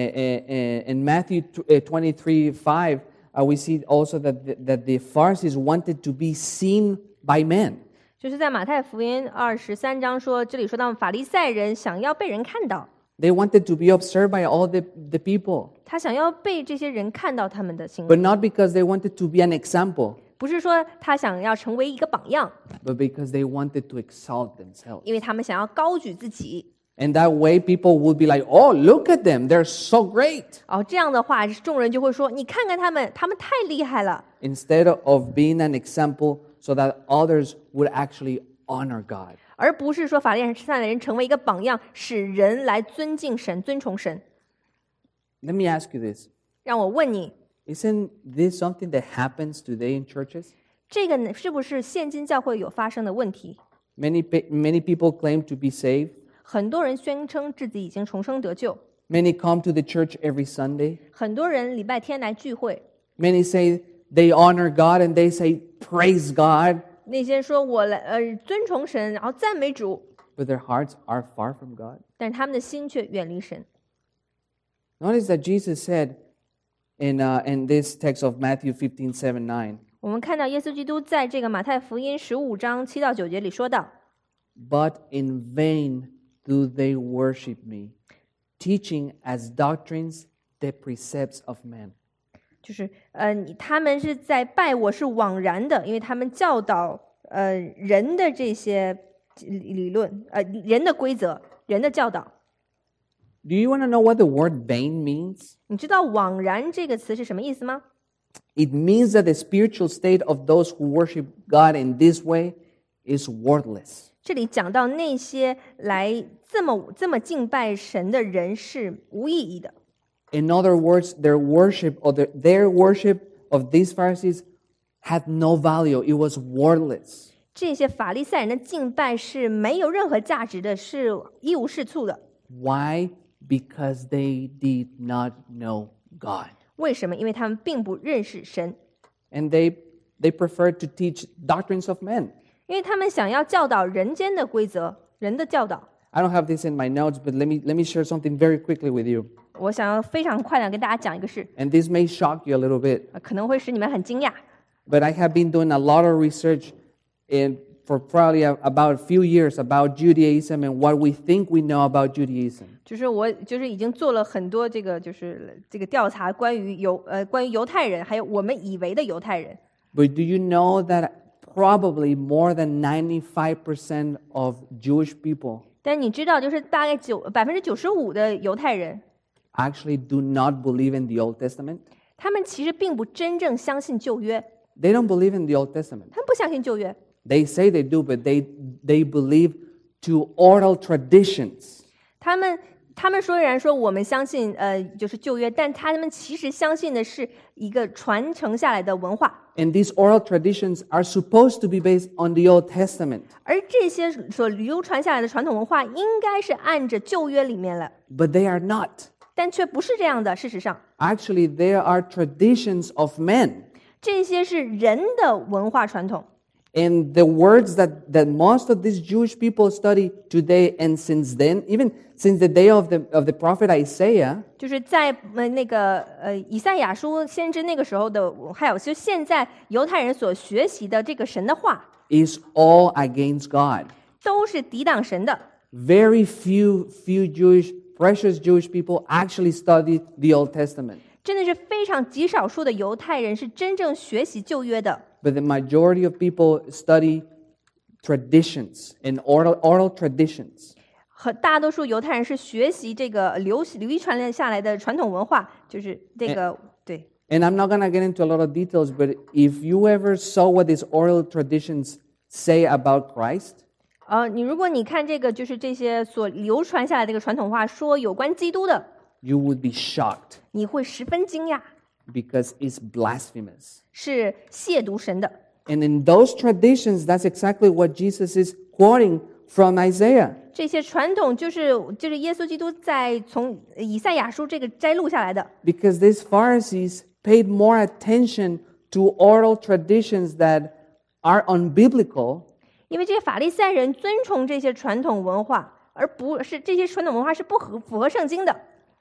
in Matthew twenty-three, five, uh, we see also that the, that the Pharisees wanted to be seen by men. 就是在马太福音二十三章说，这里说到法利赛人想要被人看到， They wanted to be observed by all the, the people, 他想要被这些人看到他们的行为， but not because they wanted to be an example, 不是说他想要成为一个榜样， but because they wanted to exalt themselves. 因为他们想要高举自己。 And that way people would be like, "Oh, look at them, they're so great." 哦，这样的话，众人就会说：“你看看他们，他们太厉害了。” Instead of being an example so that others would actually honor God. 而不是说法利赛人成为一个榜样，使人来尊敬神、尊崇神。 Let me ask you this. 让我问你， Isn't this something that happens today in churches? 这个呢是不是现今教会有发生的问题？ Many, pe- many people claim to be saved. 很多人宣称自己已经重生得救， Many come to the church every Sunday. 很多人礼拜天来聚会， Many say they honor God and they say, "Praise God." 那些说我来呃尊崇神，然后赞美主， But their hearts are far from God. 但是他们的心却远离神。 Notice that Jesus said in, uh, in this text of Matthew fifteen, seven, nine, 我们看到耶稣基督在这个马太福音十五章七到九节里说到， "But in vain do they worship me, teaching as doctrines the precepts of men." 就是呃，你他们是在拜我是枉然的，因为他们教导呃人的这些理理论，呃人的规则，人的教导。 Do you want to know what the word vain means? 你知道枉然这个词是什么意思吗？ It means that the spiritual state of those who worship God in this way is worthless. 这里讲到那些来这么这么敬拜神的人是无意义的。 In other words, their worship or their, their worship of these Pharisees had no value. It was worthless. 这些法利赛人的敬拜是没有任何价值的，是一无是处的。 Why? Because they did not know God. 为什么？因为他们并不认识神， And they, they preferred to teach doctrines of men. 因为他们想要教导人间的规则，人的教导。 I don't have this in my notes, but let me, let me share something very quickly with you. 我想要非常快的跟大家讲一个事， And this may shock you a little bit. 呃可能会使你们很惊讶。 But I have been doing a lot of research in, for probably a, about a few years about Judaism and what we think we know about Judaism. 就是我就是已经做了很多这个就是这个调查，关于犹呃关于犹太人，还有我们以为的犹太人。 But do you know that probably more than ninety-five percent of Jewish people 但你知道，就是大概九百分之九十五的犹太人， actually do not believe in the Old Testament? 他们其实并不真正相信旧约， They don't believe in the Old Testament. 他们不相信旧约。 They say they do, but they, they believe to oral traditions. 他们他们虽然说我们相信呃就是旧约，但他们其实相信的是一个传承下来的文化。 And these oral traditions are supposed to be based on the Old Testament. 而这些所流传下来的传统文化，应该是按着旧约里面了， But they are not. 但却不是这样的。事实上， Actually, there are traditions of men. 这些是人的文化传统。 And the words that, that most of these Jewish people study today and since then, even since the day of the, of the prophet Isaiah, 就是在呃那个呃以赛亚书先知那个时候的，还有就现在犹太人所学习的这个神的话， is all against God. 都是抵挡神的。 Very few, few Jewish, precious Jewish people actually study the Old Testament. 真的是非常极少数的犹太人是真正学习旧约的。 But the majority of people study traditions and oral, oral traditions. 和大多数犹太人是学习这个流流遗传下来的传统文化，就是这个对。 And I'm not going to get into a lot of details, but if you ever saw what these oral traditions say about Christ, 呃，你如果你看这个，就是这些所流传下来的这个传统话说有关基督的， you would be shocked 你会十分惊讶， because it's blasphemous. 是亵渎神的。 And in those traditions, that's exactly what Jesus is quoting from Isaiah. 这些传统就是就是耶稣基督在从以赛亚书这个摘录下来的， Because these Pharisees paid more attention to oral traditions that are unbiblical 因为这些法利赛人尊崇这些传统文化，而不是这些传统文化是不合符合圣经的，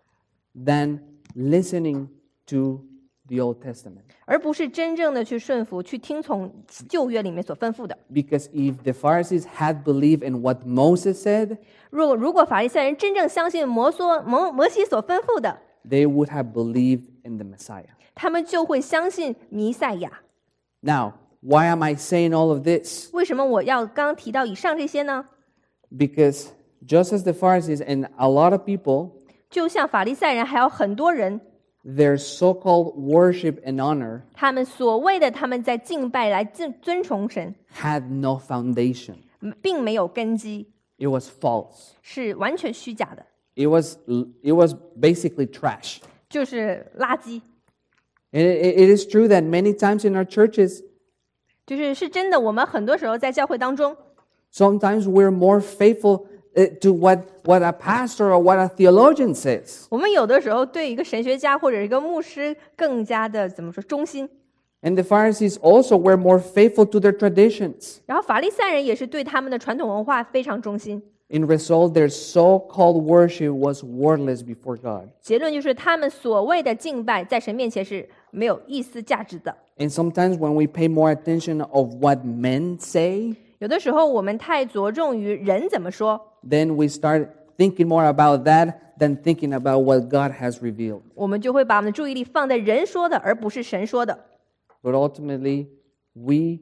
than listening to the Old Testament. 而不是真正的去顺服、去听从旧约里面所吩咐的。 Because if the Pharisees had believed in what Moses said, 如果如果法利赛人真正相信摩梭摩摩西所吩咐的， they would have believed in the Messiah. 他们就会相信弥赛亚。 Now, why am I saying all of this? 为什么我要刚刚提到以上这些呢？ Because just as the Pharisees and a lot of people, 就像法利赛人，还有很多人， their so-called worship and honor 他们所谓的他们在敬拜来尊尊崇神， had no foundation. 并没有根基， It was false. 是完全虚假的， It was, it was basically trash. 就是垃圾。 And it, it is true that many times in our churches, 就是是真的，我们很多时候在教会当中， sometimes we're more faithful uh, to what, what a pastor or what a theologian says. 我们有的时候对一个神学家或者一个牧师更加的怎么说忠心， And the Pharisees also were more faithful to their traditions. 然后法利赛人也是对他们的传统文化非常忠心。 In result, their so-called worship was worthless before God. 结论就是他们所谓的敬拜在神面前是没有一丝价值的。 And sometimes when we pay more attention of what men say, 有的时候我们太着重于人怎么说， then we start thinking more about that than thinking about what God has revealed. 我们就会把我们的注意力放在人说的，而不是神说的。 But ultimately, we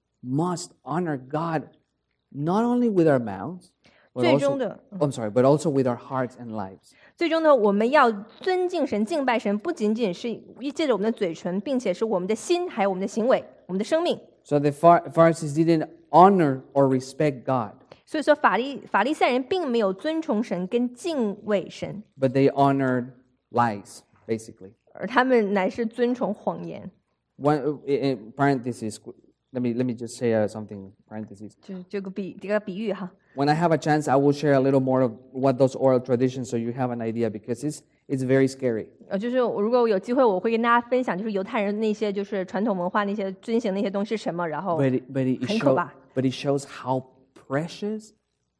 must honor God not only with our mouths, but 最 also, 终的， oh, I'm sorry, but also with our hearts and lives. 最终呢，我们要尊敬神、敬拜神，不仅仅是借着我们的嘴唇，并且是我们的心，还有我们的行为、我们的生命。 So the Phar- Pharisees didn't honor or respect God, 所以说，法利法利赛人并没有尊崇神跟敬畏神， but they honored lies. basically. 而他们乃是遵从谎言。 One in parentheses. Let me let me just say uh, something. Parentheses. 就是这个比这个比喻哈。 When I have a chance, I will share a little more of what those oral traditions, so you have an idea, because it's it's very scary. 呃，就是如果我有机会，我会跟大家分享，就是犹太人那些就是传统文化那些遵循那些东西是什么，然后 But it, but it, it, 很可 show, 怕。 but it shows how precious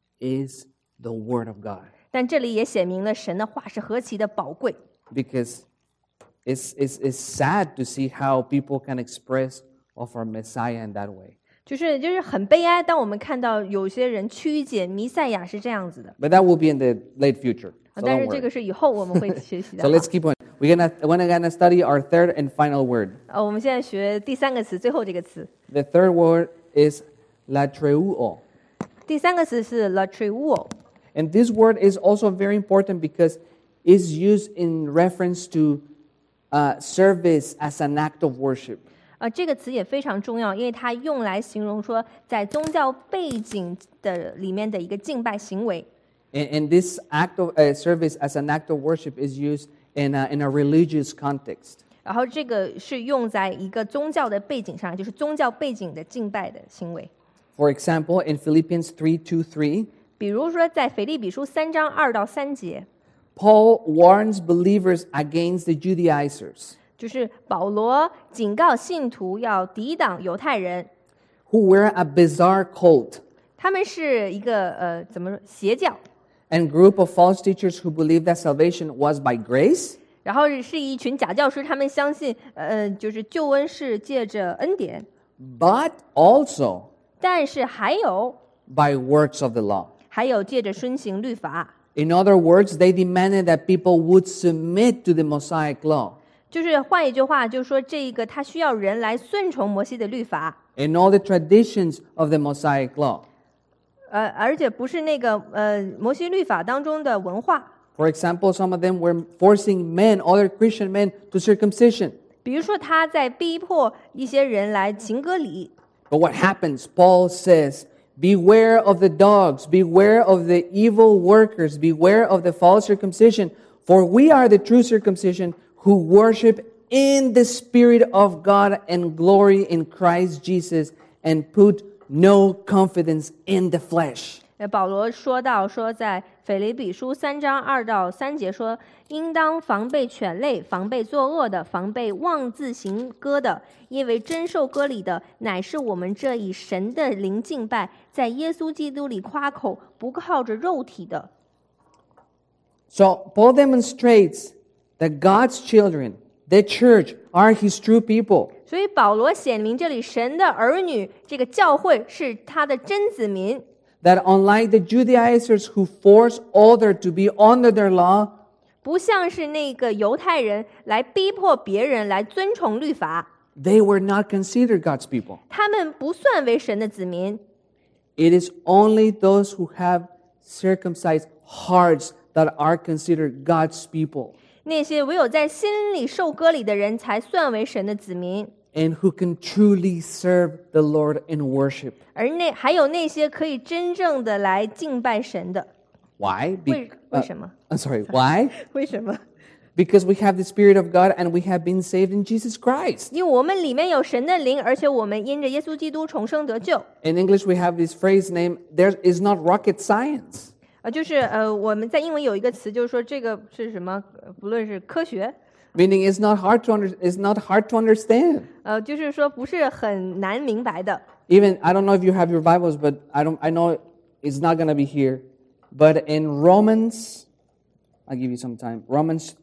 is the Word of God. 但这里也写明了神的话是何其的宝贵。 Because it's, it's, it's sad to see how people can express of our Messiah in that way. 就是就是很悲哀，当我们看到有些人曲解弥赛亚是这样子的。 But that will be in the late future. 啊 So 但 don't 是这 worry. 个是以后我们会学习的 So 哈。 let's keep on. We're gonna we're gonna study our third and final word. 呃，我们现在学第三个词，最后这个词。 The third word is latreuo. 第三个词是 latreuo， And this word is also very important because it's used in reference to uh, service as an act of worship. 呃，这个词也非常重要，因为它用来形容说在宗教背景的里面的一个敬拜行为。 And, and this act of uh, service as an act of worship is used in a, in a religious context. 然后这个是用在一个宗教的背景上，就是宗教背景的敬拜的行为。 For example, in Philippians three two three, 比如说在腓立比书三章二到三节， Paul warns believers against the Judaizers 就是保罗警告信徒要抵挡犹太人， who were a bizarre cult 他们是一个呃怎么说邪教， and group of false teachers who believed that salvation was by grace 然后是一群假教师，他们相信呃就是救恩是借着恩典， but also 但是还有 by works of the law. 还有借着遵行律法。 In other words, they demanded that people would submit to the Mosaic law 就是换一句话，就是说这个他需要人来顺从摩西的律法， and all the traditions of the Mosaic law. 呃，而且不是那个呃摩西律法当中的文化。 For example, some of them were forcing men, other Christian men, to circumcision. 比如说他在逼迫一些人来行割礼， But what happens? Paul says, beware of the dogs, beware of the evil workers, beware of the false circumcision, for we are the true circumcision who worship in the Spirit of God and glory in Christ Jesus and put no confidence in the flesh. 呃，保罗说到说在腓立比书三章二到三节说，应当防备犬类，防备作恶的，防备妄自行割的，因为真受割礼的，乃是我们这以神的灵敬拜，在耶稣基督里夸口，不靠着肉体的。 So Paul demonstrates that God's children, the church, are his true people. 所以保罗显明这里神的儿女，这个教会是他的真子民。 That unlike the Judaizers who force others to be under their law, 不像是那个犹太人来逼迫别人来遵从律法， they were not considered God's people. 他们不算为神的子民。 It is only those who have circumcised hearts that are considered God's people 那些唯有在心里受割礼的人，才算为神的子民。 and who can truly serve the Lord in worship. 而那还有那些可以真正的来敬拜神的， Why? Be- 为为什么？ I'm sorry, why? 为什么？ Because we have the Spirit of God and we have been saved in Jesus Christ. 因为我们里面有神的灵，而且我们因着耶稣基督重生得救。 In English, we have this phrase named, there is not rocket science. 呃，就是呃，我们在英文有一个词，就是说这个是什么？呃不论是科学， Meaning it's not hard to under, it's not hard to understand. 呃，就是说不是很难明白的。 Even I don't know if you have your Bibles, but I don't I know it's not gonna be here. But in Romans, I'll give you some time. Romans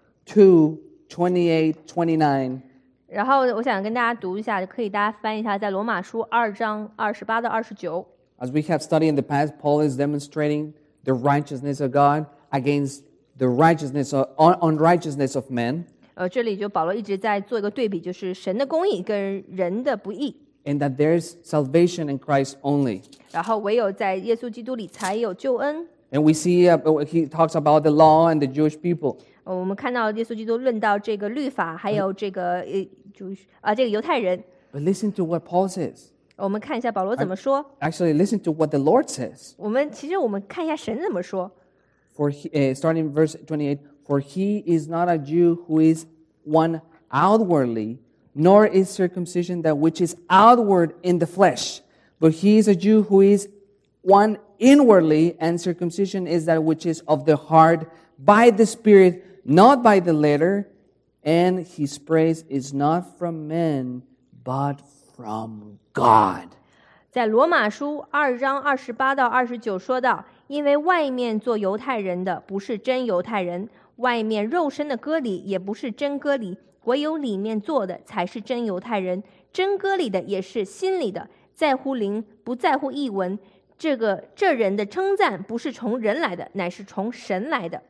two, twenty-eight, twenty-nine. 然后我想跟大家读一下，可以大家翻一下，在罗马书二章二十八到二十九。 As we have studied in the past, Paul is demonstrating the righteousness of God against the righteousness of un- unrighteousness of men, 呃，这里就保罗一直在做一个对比，就是神的公义跟人的不义， and that there's salvation in Christ only. 然后唯有在耶稣基督里才有救恩。 And we see uh, he talks about the law and the Jewish people. 呃，我们看到耶稣基督论到这个律法，还有这个呃，就是啊，这个犹太人。 But listen to what Paul says. 我们看一下保罗怎么说。 Actually, listen to what the Lord says. 我们其实我们看一下神怎么说。 For he, uh, starting verse twenty-eight, For he is not a Jew who is one outwardly, nor is circumcision that which is outward in the flesh, but he is a Jew who is one inwardly, and circumcision is that which is of the heart by the Spirit, not by the letter, and his praise is not from men, but from God. 在罗马书二章二十八到二十九说到，因为外面做犹太人的不是真犹太人，外面肉身的割礼也不是真割礼，唯有里面做的才是真犹太人。真割礼的也是心里的，在乎灵，不在乎译文。这个这人的称赞不是从人来的，乃是从神来的。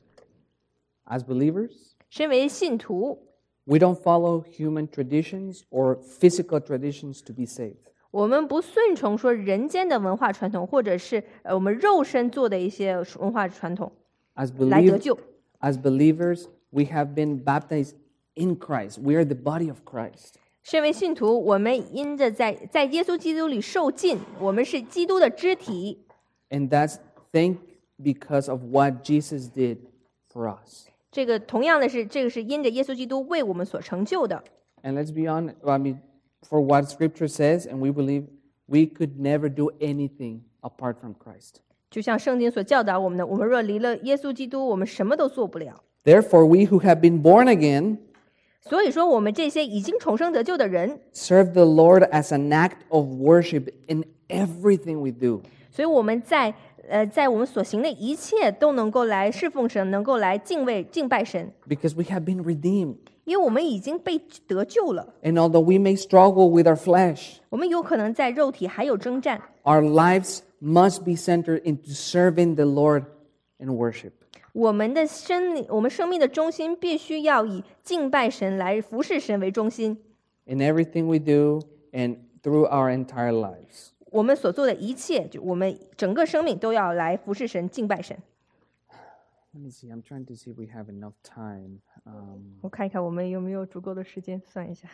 As believers, 身为信徒， we don't follow human traditions or physical traditions to be saved. 我们不顺从说人间的文化传统，或者是呃我们肉身做的一些文化传统 As, 来得 believ- 救。 as believers, we have been baptized in Christ. We are the body of Christ. 身为信徒，我们因着在在耶稣基督里受浸，我们是基督的肢体。 And that's thank because of what Jesus did for us. 这个同样的是，这个是因着耶稣基督为我们所成就的。 And let's be honest, I mean, for what Scripture says, and we believe we could never do anything apart from Christ. 就像圣经所教导我们的，我们若离了耶稣基督，我们什么都做不了。 Therefore, we who have been born again 所以说，我们这些已经重生得救的人， serve the Lord as an act of worship in everything we do. 所以我们在呃在我们所行的一切都能够来侍奉神，能够来敬畏敬拜神， Because we have been redeemed. 因为我们已经被得救了。 And although we may struggle with our flesh, 我们有可能在肉体还有征战， our lives must be centered into serving the Lord and worship. 我们的生我们生命的中心必须要以敬拜神来服侍神为中心。 In everything we do and through our entire lives. 我们所做的一切，就我们整个生命都要来服侍神、敬拜神。 Let me see. I'm trying to see if we have enough time. Um, 我看一看我们有没有足够的时间，算一下。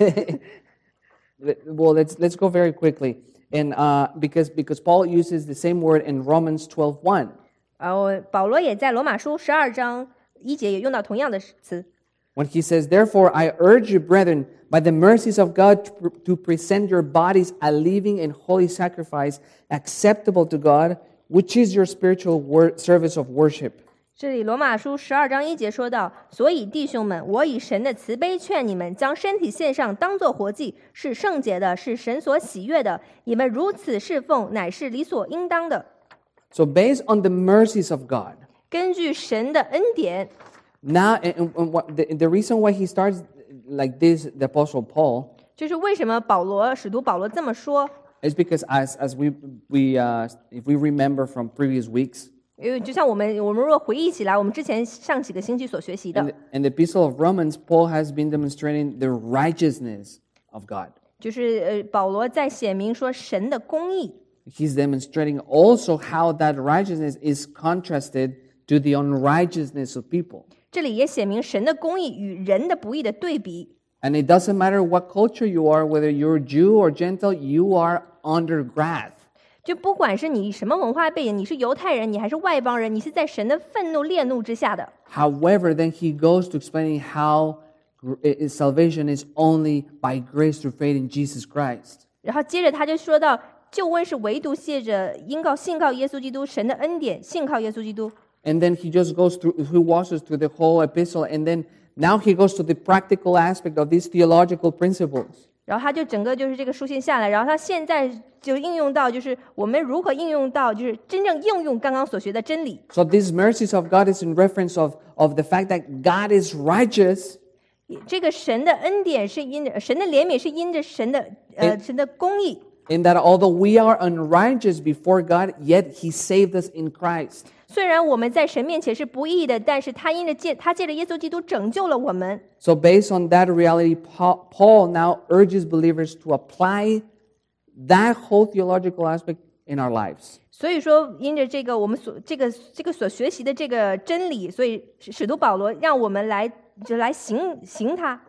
well, let's let's go very quickly, and uh, because because Paul uses the same word in Romans twelve one. 啊，我保罗也在罗马书十二章一节也用到同样的词。 When he says, "Therefore, I urge you, brethren, by the mercies of God, to, to present your bodies a living and holy sacrifice, acceptable to God, which is your spiritual wor- service of worship." 这里罗马书十二章一节说到：“所以弟兄们，我以神的慈悲劝你们，将身体献上，当作活祭，是圣洁的，是神所喜悦的。你们如此侍奉，乃是理所应当的。” So, based on the mercies of God, 根据神的恩典， now and, and what, the, the reason why he starts like this, the Apostle Paul, 就是为什么保罗使徒保罗这么说， is because as as we we uh, if we remember from previous weeks. 因为就像我们我们若回忆起来，我们之前上几个星期所学习的 In the, in the Epistle of Romans, Paul has been demonstrating the righteousness of God. 就是呃，保罗在显明说神的公义， He's demonstrating also how that righteousness is contrasted to the unrighteousness of people. 这里也显明神的公义与人的不义的对比。 And it doesn't matter what culture you are, whether you're Jew or Gentile, you are under wrath. 就不管是你什么文化背景，你是犹太人，你还是外邦人，你是在神的愤怒烈怒之下的。 However, then he goes to explaining how gr- i- salvation is only by grace through faith in Jesus Christ. 然后接着他就说到，救恩是唯独借着因靠信靠耶稣基督，神的恩典，信靠耶稣基督。 And then he just goes through, he walks us through the whole epistle, and then now he goes to the practical aspect of these theological principles. 然后他就整个就是这个书信下来，然后他现在就应用到，就是我们如何应用到，就是真正应用刚刚所学的真理。 So these mercies of God is in reference of, of the fact that God is righteous, 这个神的恩典是因着神的怜悯，是因着神的呃神的公义。 in that although we are unrighteous before God, yet he saved us in Christ. 虽然我们在神面前是不义的，但是他因着借他借着耶稣基督拯救了我们。 So based on that reality, Paul, Paul now urges believers to apply that whole theological aspect in our lives. 所以说，因着这个我们所这个这个所学习的这个真理，所以使徒保罗让我们来就来行行它。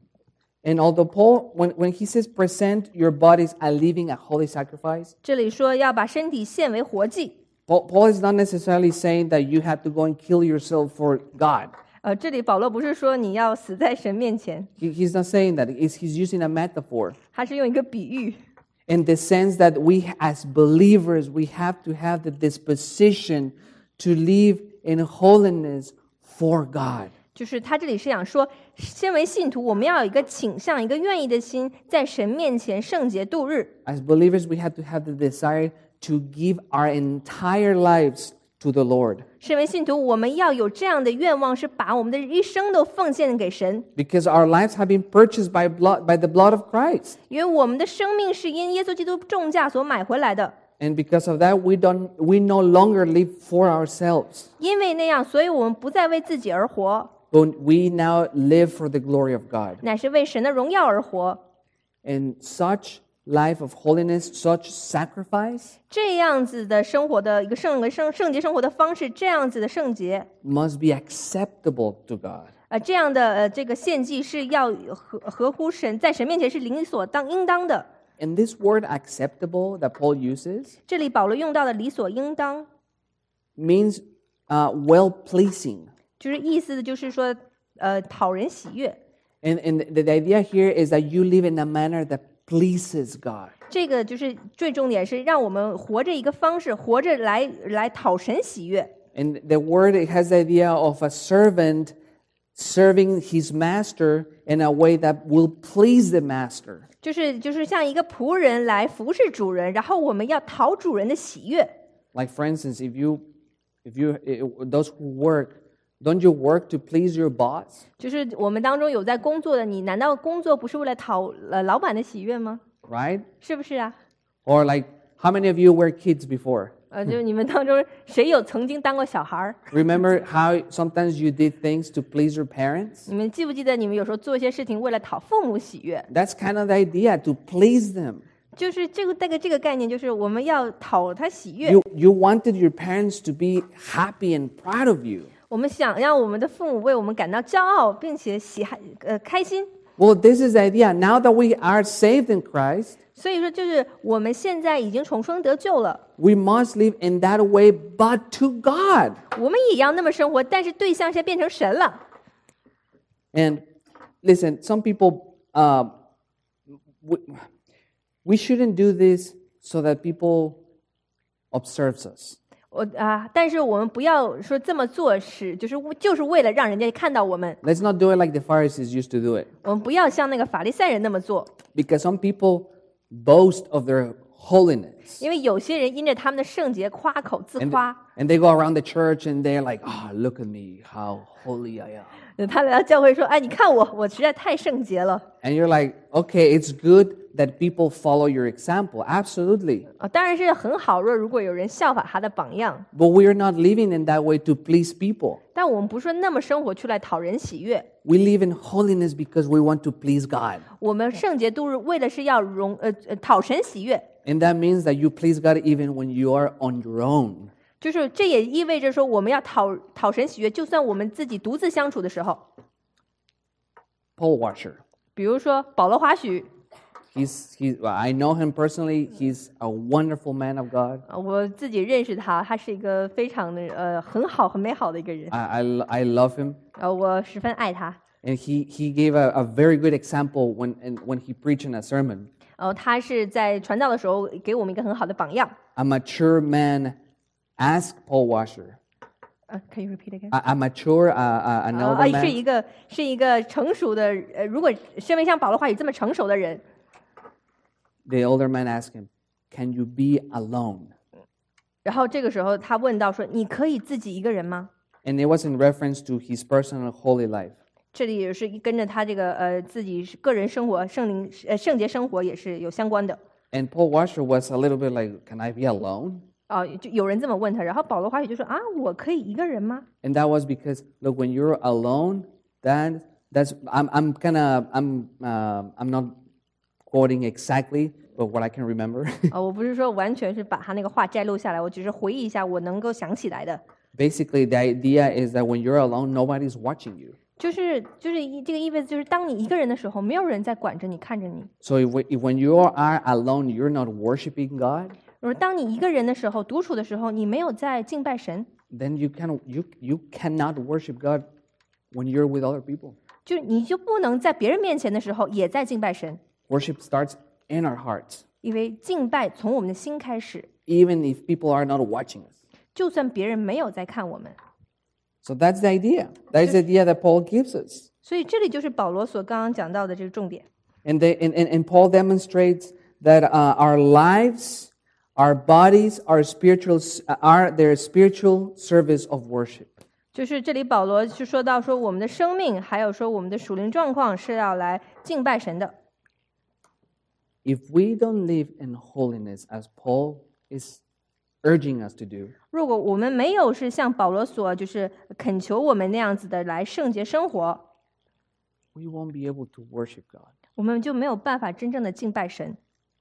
And although Paul, when, when he says present your bodies a living, a holy sacrifice, 这里说要把身体献为活祭， Paul, Paul is not necessarily saying that you have to go and kill yourself for God. 呃，这里保罗不是说你要死在神面前， He, he's not saying that. He's, he's using a metaphor. 他是用一个比喻。 In the sense that we as believers, we have to have the disposition to live in holiness for God. 就是他这里是想说，身为信徒，我们要有一个倾向，一个愿意的心，在神面前圣洁度日。 As believers, we have to have the desire to give our entire lives to the Lord. 身为信徒，我们要有这样的愿望，是把我们的一生都奉献给神。 Because our lives have been purchased by blood, by the blood of Christ. 因为我们的生命是因耶稣基督重价所买回来的。 And because of that, we don't, we no longer live for ourselves. 因为那样，所以我们不再为自己而活， But we now live for the glory of God. 乃是为神的荣耀而活。 And such life of holiness, such sacrifice 这样子的生活的一个圣个圣圣洁生活的方式，这样子的圣洁， must be acceptable to God. 呃，这样的呃这个献祭是要合合乎神，在神面前是理所当应当的。 And this word acceptable that Paul uses 这里保罗用到的理所应当， means uh, well-pleasing. 就是意思就是说，呃，讨人喜悦。 And, and the, the idea here is that you live in a manner that pleases God. 这个就是最重点是让我们活着一个方式，活着来来讨神喜悦。 And the word it has the idea of a servant serving his master in a way that will please the master. 就是就是像一个仆人来服侍主人，然后我们要讨主人的喜悦。 Like for instance, if you, if you, those who work, don't you work to please your boss? 就是我们当中有在工作的，你难道工作不是为了讨呃老板的喜悦吗？ Right? 是不是啊？ Or like, how many of you were kids before? 呃，就是你们当中谁有曾经当过小孩儿？ Remember how sometimes you did things to please your parents? 你们记不记得你们有时候做一些事情为了讨父母喜悦？ That's kind of the idea, to please them. 就是这个大概这个概念，就是我们要讨他喜悦。 You, you wanted your parents to be happy and proud of you. 我们想让我们的父母为我们感到骄傲，并且喜呃开心。 Well, this is the idea. Now that we are saved in Christ, 所以说，就是我们现在已经重生得救了， we must live in that way, but to God. 我们也要那么生活，但是对象是变成神了。 And listen, some people, uh, we, we shouldn't do this so that people observe us. 我啊、但是我们不要说这么做是，就是就是为了让人家看到我们。 Let's not do it like the Pharisees used to do it. 我们不要像那个法利赛人那么做， Because some people boast of their holiness. 因为有些人因着他们的圣洁夸口自 And, 夸。 and they go around the church and they're like, oh, look at me, how holy I am. 他来到教会说：“哎，你看我，我实在太圣洁了。 And you're like, okay, it's good that people follow your example. Absolutely. ” 啊，当然是很好，若如果有人效法他的榜样， But we are not living in that way to please people. 但我们不是说那么生活去来讨人喜悦。 We live in holiness because we want to please God. 我们圣洁度日，为的是要荣呃呃讨神喜悦， And that means that you please God even when you are on your own. 就是这也意味着说，我们要讨讨神喜悦，就算我们自己独自相处的时候， Paul Washer. 比如说保罗华许， He's, he's, I know him personally. He's a wonderful man of God. 呃我自己认识他，他是一个非常的呃很好很美好的一个人， I, I, I love him. 呃，我十分爱他。 And he, he gave a, a very good example when, and when he preached in a sermon. 呃，他是在传道的时候给我们一个很好的榜样。 A mature man asked Paul Washer. 呃，Can you repeat again？ A, a mature, uh, uh, an 呃 elder 啊，是 man. 一个是一个成熟的，呃，如果身为像保罗华语这么成熟的人， The older man asked him, can you be alone? 然后这个时候他问到说：“你可以自己一个人吗 And it was in reference to his personal holy life.？” 这里也是跟着他这个呃自己个人生活、圣灵呃圣洁生活也是有相关的。 And Paul Washer was a little bit like, can I be alone? 啊、就有人这么问他，然后保罗华语就说：“啊，我可以一个人吗 And that was because, look, when you're alone, that, that's, I'm, I'm kind of, I'm, uh, I'm not quoting exactly, but what I can remember.？” 啊、我不是说完全是把他那个话摘录下来，我只是回忆一下我能够想起来的。 Basically, the idea is that when you're alone, nobody's watching you. 就是就是一这个意味就是，当你一个人的时候，没有人在管着你、看着你。 So if, we- if when you are alone, you're not worshiping God, 而当你一个人的时候，独处的时候，你没有在敬拜神， then you can you you cannot worship God when you're with other people. 就你就不能在别人面前的时候也在敬拜神， Worship starts in our hearts, 因为敬拜从我们的心开始， even if people are not watching us. 就算别人没有在看我们。 So that's the idea. That's the idea that Paul gives us. 所以这里就是保罗所刚刚讲到的这个重点。 And, they, and, and, and Paul demonstrates that uh, our lives, our bodies, our spiritual, are their spiritual service of worship. 就是这里保罗就说到说我们的生命，还有说我们的属灵状况是要来敬拜神的。 If we don't live in holiness as Paul is urging us to do, 如果我们没有是像保罗所就是恳求我们那样子的来圣洁生活， we won't be able to worship God. 我们就没有办法真正的敬拜神。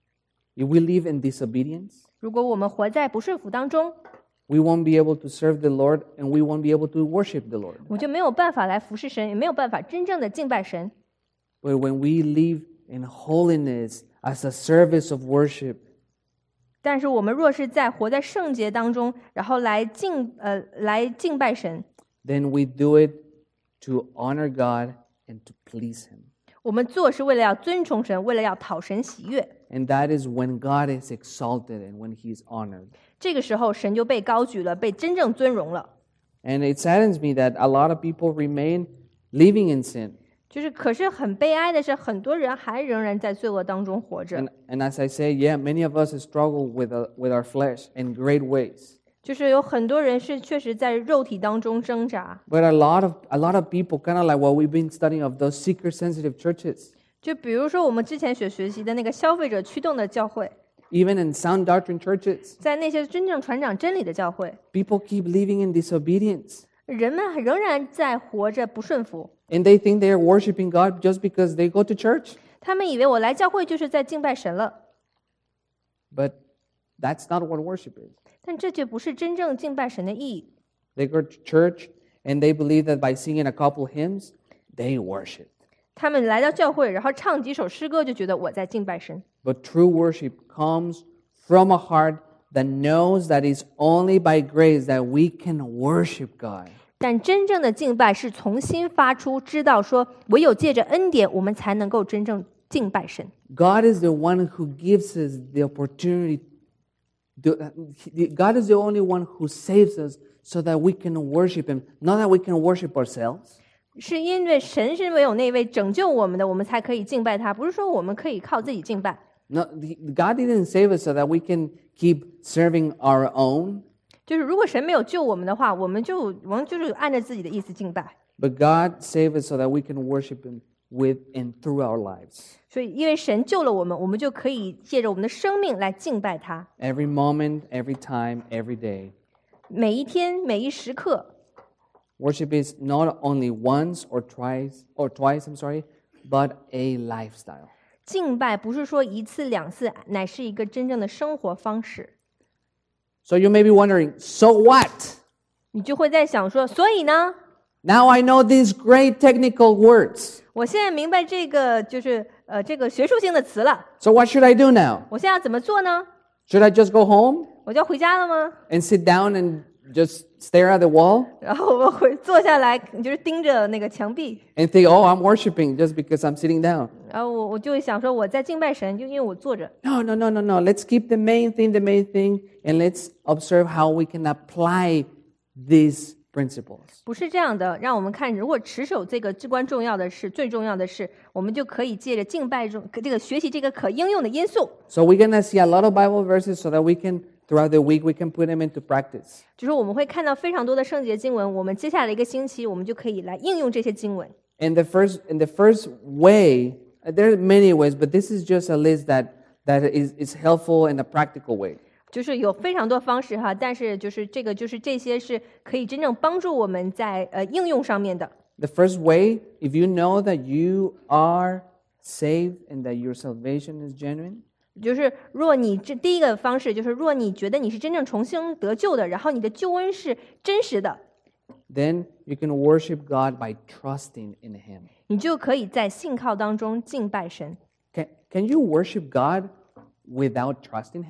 If we live in disobedience, 如果我们活在不顺服当中， we won't be able to serve the Lord and we won't be able to worship the Lord. 我们就没有办法来服侍神，也没有办法真正的敬拜神。 But when we live in holiness as a service of worship, 但是我们若是在活在圣洁当中，然后来敬呃来敬拜神， then we do it to honor God and to please Him. 我们做是为了要尊崇神，为了要讨神喜悦。 And that is when God is exalted and when He is honored. 这个时候，神就被高举了，被真正尊荣了。 And it saddens me that a lot of people remain living in sin. 就是，可是很悲哀的是，很多人还仍然在罪恶当中活着。 And, and as I say, yeah, many of us struggle with, uh, with our flesh in great ways. 就是有很多人是确实在肉体当中挣扎。 But a lot of, a lot of people, kind of like what we've been studying of those seeker-sensitive churches, 就比如说我们之前所学习的那个消费者驱动的教会， even in sound doctrine churches, 在那些真正传讲真理的教会， people keep living in disobedience. 人们仍然在活着不顺服。 And they think they are worshiping God just because they go to church. 他们以为我来教会就是在敬拜神了， But that's not what worship is. 但这却不是真正敬拜神的意义。 They go to church and they believe that by singing a couple hymns, they worship. 他们来到教会，然后唱几首诗歌，就觉得我在敬拜神。 But true worship comes from a heart that knows that it's only by grace that we can worship God. 但真正的敬拜是从心发出，知道说唯有借着恩典，我们才能够真正敬拜神。 God is the one who gives us the opportunity. To, God is the only one who saves us so that we can worship Him, not that we can worship ourselves. 是因为神是唯有那位拯救我们的，我们才可以敬拜他，不是说我们可以靠自己敬拜。 No, God didn't save us so that we can keep serving our own. 就是如果神没有救我们的话，我们就我们就是按照自己的意思敬拜。 But God saved us so that we can worship Him with and through our lives. 所以，因为神救了我们，我们就可以借着我们的生命来敬拜他。 Every moment, every time, every day. 每一天，每一时刻， Worship is not only once or twice, or twice, I'm sorry, but a lifestyle. 敬拜不是说一次两次，乃是一个真正的生活方式。 So you may be wondering, so what? 你就会在想说，所以呢， Now I know these great technical words. 我现在明白这个就是呃这个学术性的词了， So what should I do now? 我现在要怎么做呢？ Should I just go home 我就要回家了吗？ and sit down and just stare at the wall 然后我会坐下来，就是盯着那个墙壁， and think, oh, I'm worshiping just because I'm sitting down? 然后我我就会想说我在敬拜神，就因为我坐着。 No, no, no, no, no. Let's keep the main thing, the main thing, and let's observe how we can apply these principles. 不是这样的，让我们看，如果持守这个至关重要的事，最重要的是，我们就可以借着敬拜中这个学习这个可应用的因素。 So we're going to see a lot of Bible verses so that we can, throughout the week, we can put them into practice. 就是我们会看到非常多的圣洁经文，我们接下来一个星期，我们就可以来应用这些经文。 In the first, in the first way, uh, there are many ways, but this is just a list that, that is, is helpful in a practical way. 就是有非常多方式哈，但是就是这个就是这些是可以真正帮助我们在呃应用上面的。 The first way, if you know that you are saved and that your salvation is genuine, 就是若你这第一个方式就是若你觉得你是真正重新得救的，然后你的救恩是真实的， then you can worship God by trusting in Him. 你就可以在信靠当中敬拜神。 Can, can you worship God without trusting Him?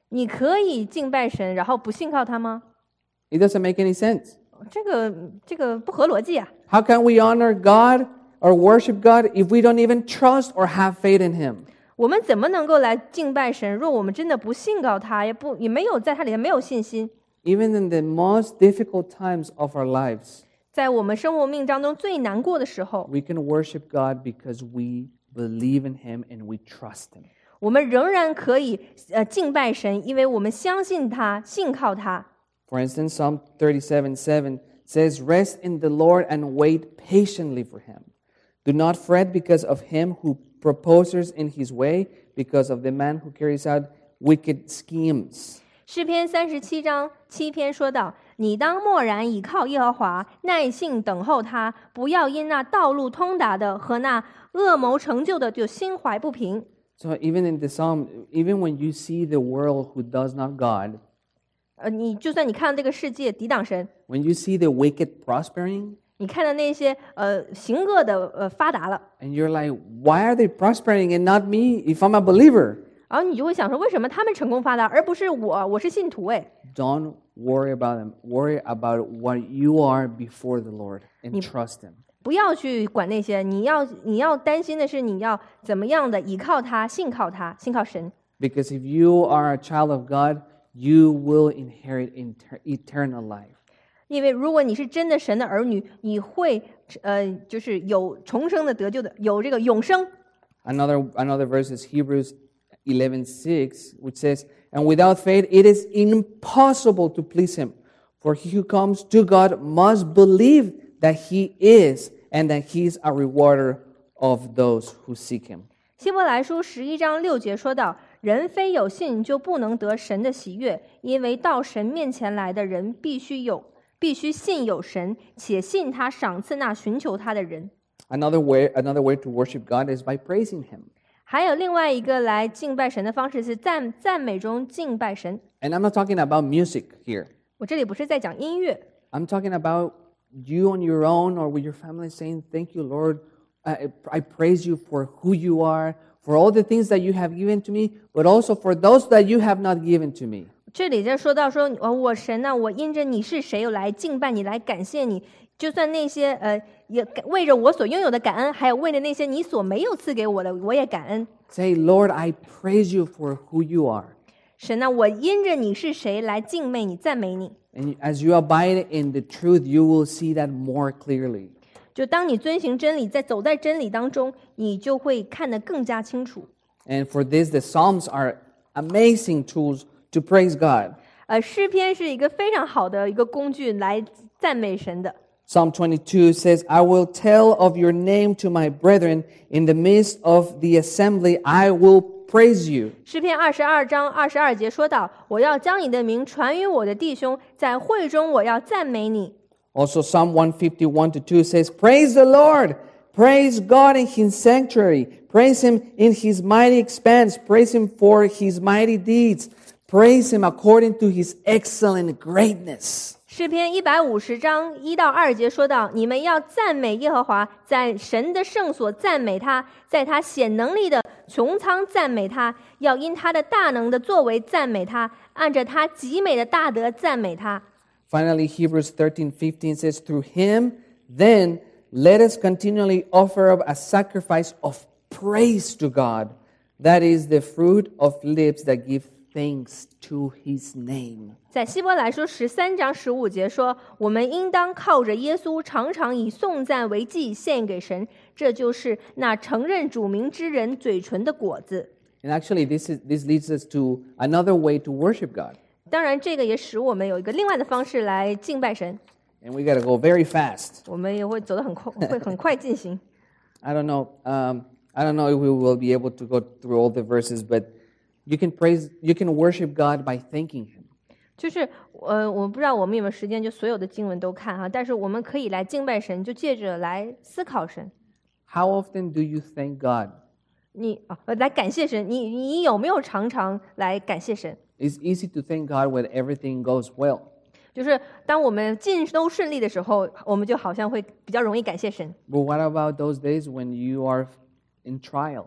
你可以敬拜神，然后不信靠他吗？ It doesn't make any sense. 这个这个不合逻辑啊！ How can we honor God or worship God if we don't even trust or have faith in Him? 我们怎么能够来敬拜神？若我们真的不信靠他，也不也没有在他里面没有信心， Even in the most difficult times of our lives, 在我们生活命当中最难过的时候， we can worship God because we believe in Him and we trust Him. 我们仍然可以呃敬拜神，因为我们相信他，信靠他。 For instance, Psalm thirty-seven seven says, "Rest in the Lord and wait patiently for Him. Do not fret because of him who proposes in his way, because of the man who carries out wicked schemes." 诗篇三十七章七篇说道：“你当默然倚靠耶和华，耐性等候他，不要因那道路通达的和那恶谋成就的就心怀不平。” So even in the Psalm, even when you see the world who does not God, 呃，你就算你看到这个世界抵挡神， when you see the wicked prospering, 你看到那些呃行恶的呃发达了， and you're like, why are they prospering and not me if I'm a believer? 然后你就会想说，为什么他们成功发达，而不是我？我是信徒哎。 Don't worry about them. Worry about what you are before the Lord and You- trust Him. 不要去管那些，你要你要担心的是你要怎么样的依靠他、信靠他、信靠神。 Because if you are a child of God, you will inherit inter- eternal life. 因为如果你是真的神的儿女，你会呃就是有重生的得救的，有这个永生。 Another, another verse is Hebrews eleven six, which says, "And without faith it is impossible to please Him. For he who comes to God must believe that He is, and that He is a rewarder of those who seek Him." 希伯来书十一章六节说到：“人非有信，就不能得神的喜悦，因为到神面前来的人必须有，必须信有神，且信他赏赐那寻求他的人。” Another way, another way to worship God is by praising Him. 还有另外一个来敬拜神的方式是赞赞美中敬拜神。 And I'm not talking about music here. 我这里不是在讲音乐， I'm talking about you on your own or with your family saying, "Thank you, Lord. I, I praise you for who you are, for all the things that you have given to me, but also for those that you have not given to me." 这里就说到说，哦，我神呐、我因着你是谁，我来敬拜你，来感谢你。就算那些呃，也为着我所拥有的感恩，还有为了那些你所没有赐给我的，我也感恩。 Say, "Lord, I praise you for who you are." 神呐、我因着你是谁来敬畏你、赞美你。 And as you abide in the truth, you will see that more clearly. 就当你遵行真理，在走在真理当中，你就会看得更加清楚。 And for this, the Psalms are amazing tools to praise God. 呃，诗篇是一个非常好的一个工具来赞美神的。 Psalm twenty-two says, "I will tell of your name to my brethren. In the midst of the assembly, I will praise you." 诗篇二十二章二十二节说到：“我要将你的名传于我的弟兄，在会中我要赞美你。” Also, Psalm one fifty-one to two says, "Praise the Lord. Praise God in His sanctuary. Praise Him in His mighty expanse. Praise Him for His mighty deeds. Praise Him according to His excellent greatness." 诗篇一百五十章一到二节说到：“你们要赞美耶和华，在神的圣所赞美他，在他显能力的穹苍赞美他，要因他的大能的作为赞美他，按着他极美的大德赞美他。” Finally, Hebrews thirteen fifteen says, "Through Him, then, let us continually offer up a sacrifice of praise to God. That is the fruit of lips that give thanks to His name." 在希伯来书十三章十五节说：“我们应当靠着耶稣，常常以颂赞为祭献给神，这就是那承认主名之人嘴唇的果子。” And actually, this is this leads us to another way to worship God. 当然，这个也使我们有一个另外的方式来敬拜神。 And we got to go very fast. 我们也会走得很快，会很快进行。 I don't know. Um, I don't know if we will be able to go through all the verses, but you can praise, you can worship God by thanking Him. 就是呃，我不知道我们有没有时间就所有的经文都看哈，但是我们可以来敬拜神，就借着来思考神。 How often do you thank God? 你啊，呃来感谢神。你你有没有常常来感谢神？ It's easy to thank God when everything goes well. 就是当我们尽都顺利的时候，我们就好像会比较容易感谢神。 But what about those days when you are in trial?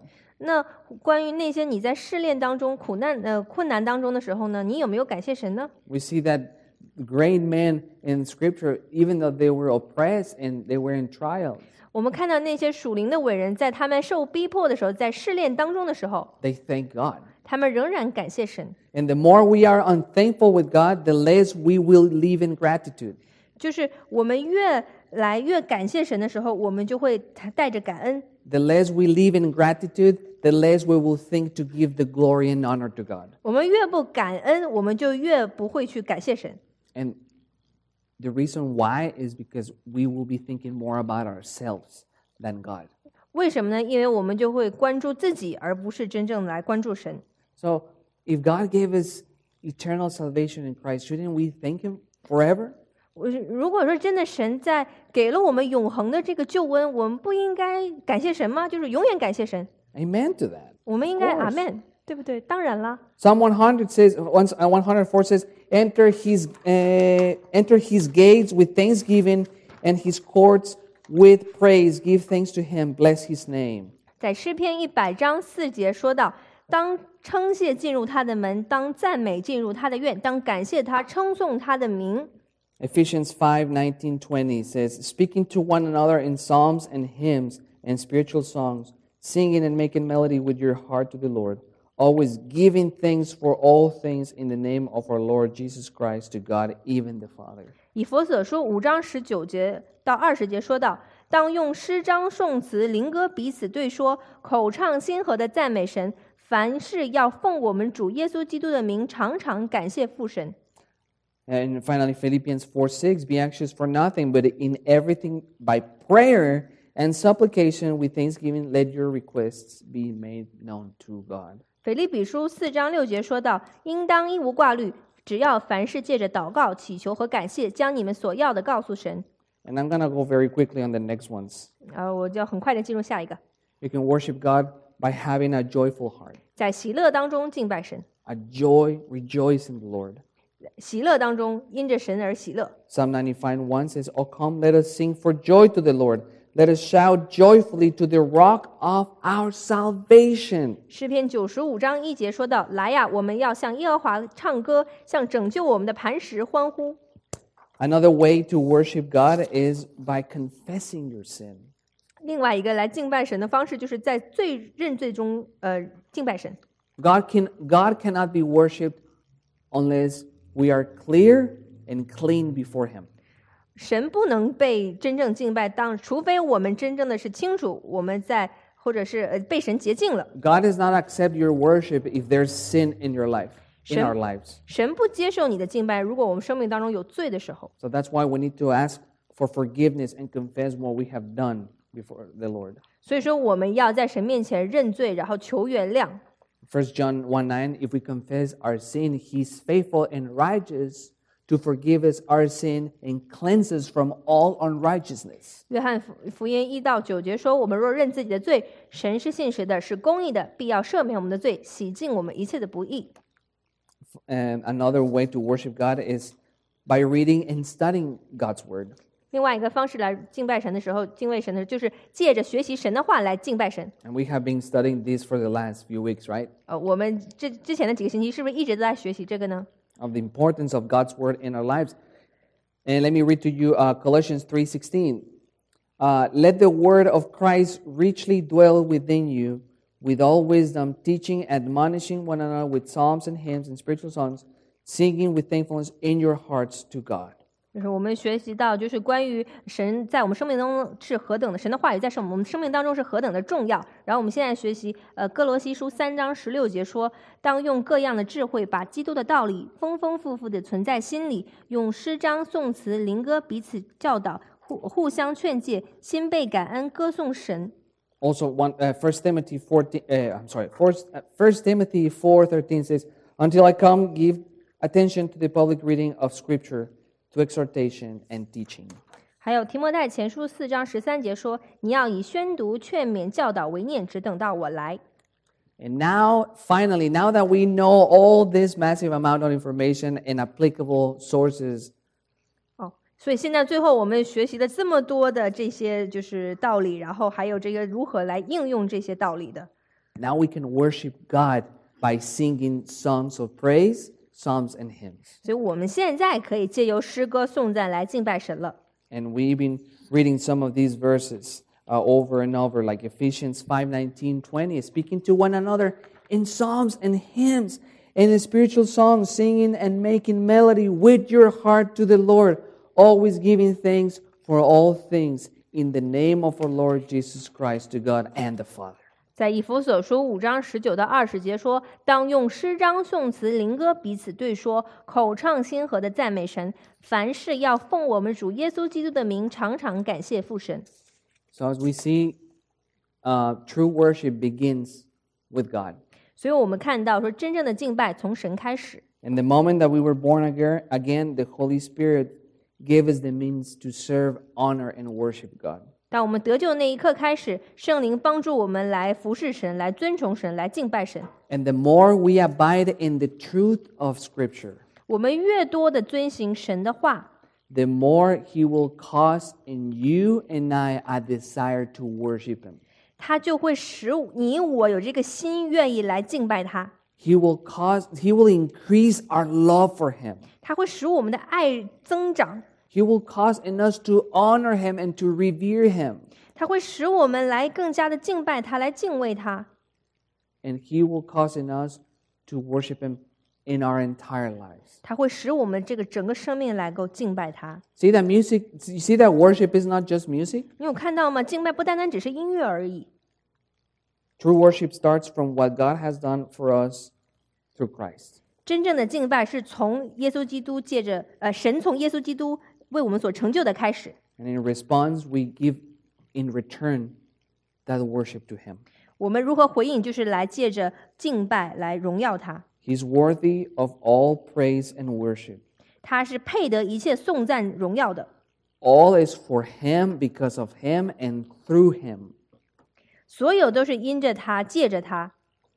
那关于那些你在试炼当中、苦难呃困难当中的时候呢，你有没有感谢神呢？ We see that great men in Scripture, even though they were oppressed and they were in trials, 我们看到那些属灵的伟人，在他们受逼迫的时候，在试炼当中的时候， they thank God. 他们仍然感谢神。 And the more we are unthankful with God, the less we will live in gratitude. 就是我们越来越感谢神的时候，我们就会带着感恩。 The less we live in gratitude, the less we will think to give the glory and honor to God. 我们越不感恩，我们就越不会去感谢神。 And the reason why is because we will be thinking more about ourselves than God. 为什么呢？因为我们就会关注自己，而不是真正来关注神。 So, if God gave us eternal salvation in Christ, shouldn't we thank Him forever? 我如果说真的神在给了我们永恒的这个救恩，我们不应该感谢神吗？就是永远感谢神。 Amen to that. 我们应该 Of course. 阿门，对不对？当然啦。 Psalm one hundred says, once uh, one hundred four says, "Enter His uh, enter His gates with thanksgiving, and His courts with praise. Give thanks to Him. Bless His name." 在诗篇一百章四节说到：当称谢进入他的门，当赞美进入他的院，当感谢他，称颂他的名。 Ephesians five nineteen twenty says, "Speaking to one another in psalms and hymns and spiritual songs, singing and making melody with your heart to the Lord, always giving thanks for all things in the name of our Lord Jesus Christ to God, even the Father." 以弗所书五章十九节到二十节说到：当用诗章、颂词、灵歌彼此对说，口唱心和的赞美神。凡事要奉我们主耶稣基督的名，常常感谢父神。 And finally, Philippians four six, "Be anxious for nothing, but in everything by prayer and supplication with thanksgiving, let your requests be made known to God." 腓立比书四章六节说到：应当一无挂虑，只要凡事借着祷告、祈求和感谢，将你们所要的告诉神。 And I'm going to go very quickly on the next ones. 呃，我就要很快的进入下一个， You can worship God by having a joyful heart. 在喜乐当中敬拜神， A joy, rejoice in the Lord. 喜乐当中因着神而喜乐。 Psalm ninety-five one says, "Oh, come, let us sing for joy to the Lord. Let us shout joyfully to the rock of our salvation." 诗篇九十五章一节说到：来呀，我们要向耶和华唱歌，向拯救我们的磐石欢呼。 Another way to worship God is by confessing your sin. 另外一个来敬拜神的方式，就是在罪认罪中，呃，敬拜神。 God can God cannot be worshipped unless we are clear and clean before Him. 神不能被真正敬拜，当除非我们真正的是清楚我们在，或者是呃被神洁净了。 God does not accept your worship if there's sin in your life, in Shem- our lives. 神不接受你的敬拜，如果我们生命当中有罪的时候。 So that's why we need to ask for forgiveness and confess what we have done before the Lord. 所以说，我们要在神面前认罪，然后求原谅。 First John one nine, "If we confess our sin, He's faithful and righteous to forgive us our sin and cleanse us from all unrighteousness." 约翰福福音一到九节说：“我们若认自己的罪，神是信实的，是公义的，必要赦免我们的罪，洗净我们一切的不义。” And another way to worship God is by reading and studying God's word. 另外一个方式来敬拜神的时候，敬畏神的就是借着学习神的话来敬拜神。 And we have been studying this for the last few weeks, right? 呃，我们之之前的几个星期是不是一直都在学习这个呢？ Of the importance of God's word in our lives. And let me read to you uh, Colossians three sixteen. Uh, "Let the word of Christ richly dwell within you, with all wisdom, teaching, admonishing one another with psalms and hymns and spiritual songs, singing with thankfulness in your hearts to God." 就是我们学习到，就是关于神在我们生命当中是何等的，神的话语在我们生命当中是何等的重要。然后我们现在学习，呃，哥罗西书三章十六节说，当用各样的智慧，把基督的道理丰丰富富的存在心里，用诗章、颂词、灵歌彼此教导，互互相劝诫，心被感恩，歌颂神。 Also, one, uh, First Timothy fourteen. Uh, I'm sorry. First, uh, First Timothy four thirteen says, "Until I come, give attention to the public reading of Scripture, to exhortation and teaching." 还有提摩太前书四章十三节说，你要以宣读、劝勉、教导为念，直等到我来。 And now, finally, now that we know all this massive amount of information and applicable sources, 哦，所以现在最后我们学习了这么多的这些就是道理，然后还有这个如何来应用这些道理的。 Now we can worship God by singing songs of praise, psalms and hymns. 所以我们现在可以借由诗歌颂赞来敬拜神了。 And we've been reading some of these verses uh, over and over, like Ephesians five nineteen, twenty, speaking to one another in psalms and hymns and in spiritual songs, singing and making melody with your heart to the Lord, always giving thanks for all things in the name of our Lord Jesus Christ to God and the Father. 在以弗所书五章十九到二十节说，当用诗章、颂词、灵歌彼此对说，口唱心和的赞美神。凡事要奉我们主耶稣基督的名，常常感谢父神。 So as we see, uh, true worship begins with God. 所以我们看到说，真正的敬拜从神开始。 And the moment that we were born again, again, the Holy Spirit gave us the means to serve, honor, and worship God. 当我们得救的那一刻开始，圣灵帮助我们来服侍神，来尊崇神，来敬拜神。 And the more we abide in the truth of Scripture, 我们越多的遵行神的话， the more He will cause in you and I a desire to worship Him. 他就会使你我有这个心愿意来敬拜他。 He will cause, He will increase our love for Him. 他会使我们的爱增长。 He will cause in us to honor Him and to revere Him. 他会使我们来更加的敬拜他，来敬畏他。 And He will cause in us to worship Him in our entire lives. 他会使我们这个整个生命来够敬拜他。 See that music, you see that worship is not just music? 你有看到吗？敬拜不单单只是音乐而已。 True worship starts from what God has done for us through Christ. 真正的敬拜是从耶稣基督借着呃神从耶稣基督为我们所成就的开始。 And in response, we give in return that worship to Him. 我们如何回应？就是来借着敬拜来荣耀他。 He's worthy of all praise and worship. 他是配得一切颂赞荣耀的。 All is for Him, because of Him, and through Him. 所有都是因着他，借着他。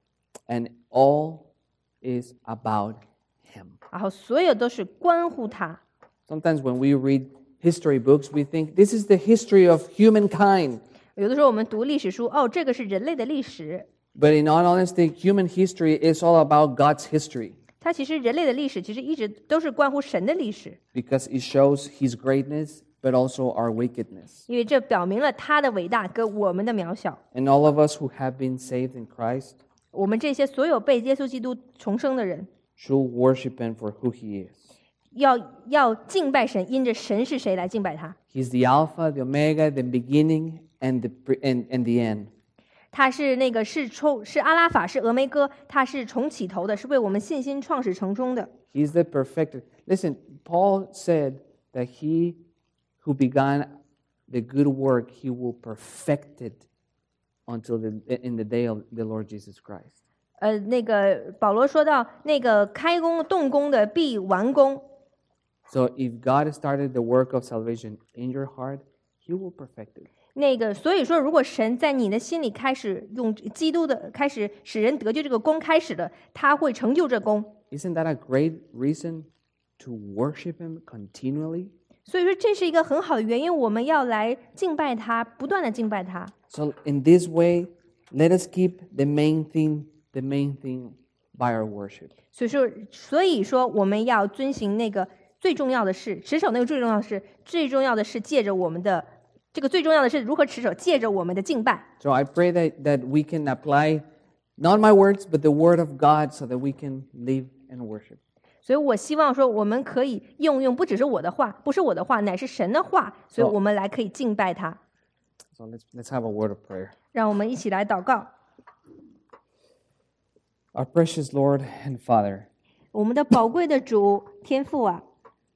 And all is about Him. 然后所有都是关乎他。 Sometimes when we read history books, we think this is the history of humankind. 有的时候我们读历史书，哦，这个是人类的历史。 But in all honesty, human history is all about God's history. 它其实人类的历史其实一直都是关乎神的历史， Because it shows His greatness, but also our wickedness. 因为这表明了他的伟大跟我们的渺小。 And all of us who have been saved in Christ 我们这些所有被耶稣基督重生的人， should worship Him for who He is. 要要敬拜神，因着神是谁来敬拜他。 He's the Alpha, the Omega, the beginning, and the, and, and the end. 他是那个是从是阿拉法，是俄梅哥，他是从起头的，是为我们信心创始成终的。 He's the perfecter. Listen, Paul said that He who began the good work, He will perfect it until the, in the day of the Lord Jesus Christ. 呃，那个保罗说到，那个开工动工的必完工。 So if God started the work of salvation in your heart, He will perfect it. 那个，所以说，如果神在你的心里开始用基督的开始使人得救这个功开始了，他会成就这功。 Isn't that a great reason to worship Him continually? 所以说，这是一个很好的原因，我们要来敬拜他，不断的敬拜他。 So in this way, let us keep the main thing, the main thing by our worship. 所以说，所以说，我们要遵行那个最重要的事，持守那个最重要的事，最重要的是借着我们的这个最重要的是如何持守，借着我们的敬拜。 So I pray that, that we can apply not my words, but the word of God so that we can live and worship. 所以我希望说，我们可以应用不只是我的话，不是我的话，乃是神的话，所以我们来可以敬拜他。 So let's, let's have a word of prayer. 让我们一起来祷告。 Our precious Lord and Father, 我们的宝贵的主天父啊，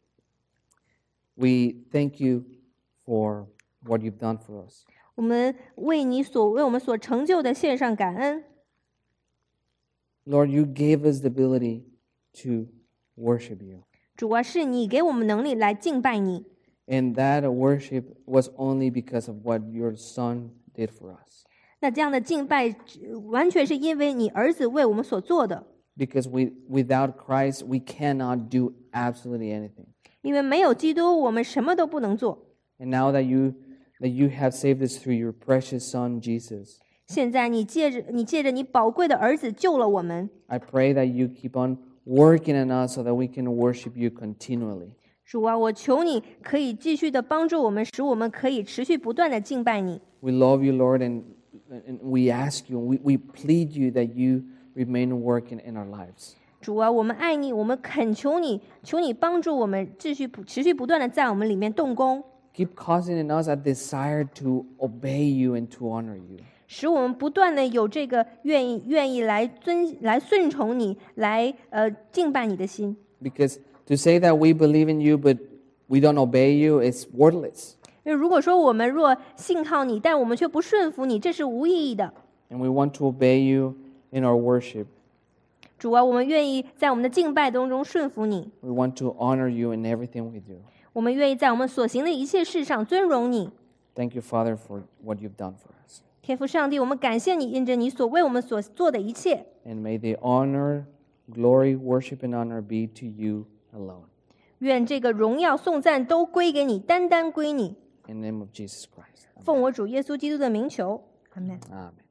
we thank you for what you've done for us. 我们为你所为我们所成就的献上感恩。 Lord, you gave us the ability to worship you. 主啊，是你给我们能力来敬拜你， And that worship was only because of what your Son did for us. 那这样的敬拜完全是因为你儿子为我们所做的。 Because we, without Christ, we cannot do absolutely anything. 因为没有基督，我们什么都不能做。 And now that you, that you have saved us through your precious Son, Jesus, 现在你借着你借着你宝贵的儿子救了我们。 I pray that you keep on working in us so that we can worship you continually. 主啊，我求你可以继续的帮助我们，使我们可以持续不断的敬拜你。 We love you, Lord, and, and we ask you, we, we plead you that you remain working in our lives. 主啊，我们爱你，我们恳求你，求你帮助我们继续持续不断的在我们里面动工， Keep causing in us a desire to obey you and to honor you. 使我们不断的有这个愿意愿意来遵来顺从你，来呃敬拜你的心。 Because to say that we believe in you but we don't obey you is worthless. 因为如果说我们若信靠你，但我们却不顺服你，这是无意义的。 And we want to obey you in our worship. 主啊，我们愿意在我们的敬拜当中顺服你， We want to honor you in everything we do. 我们愿意在我们所行的一切事上尊荣你。 Thank you, Father, for what you've done for us. 天父上帝，我们感谢你，因着你所为我们所做的一切。 And may the honor, glory, worship, and honor be to you alone. 愿这个荣耀颂赞都归给你，单单归你。 In the name of Jesus Christ. 奉我主耶稣基督的名求，阿门。 Amen.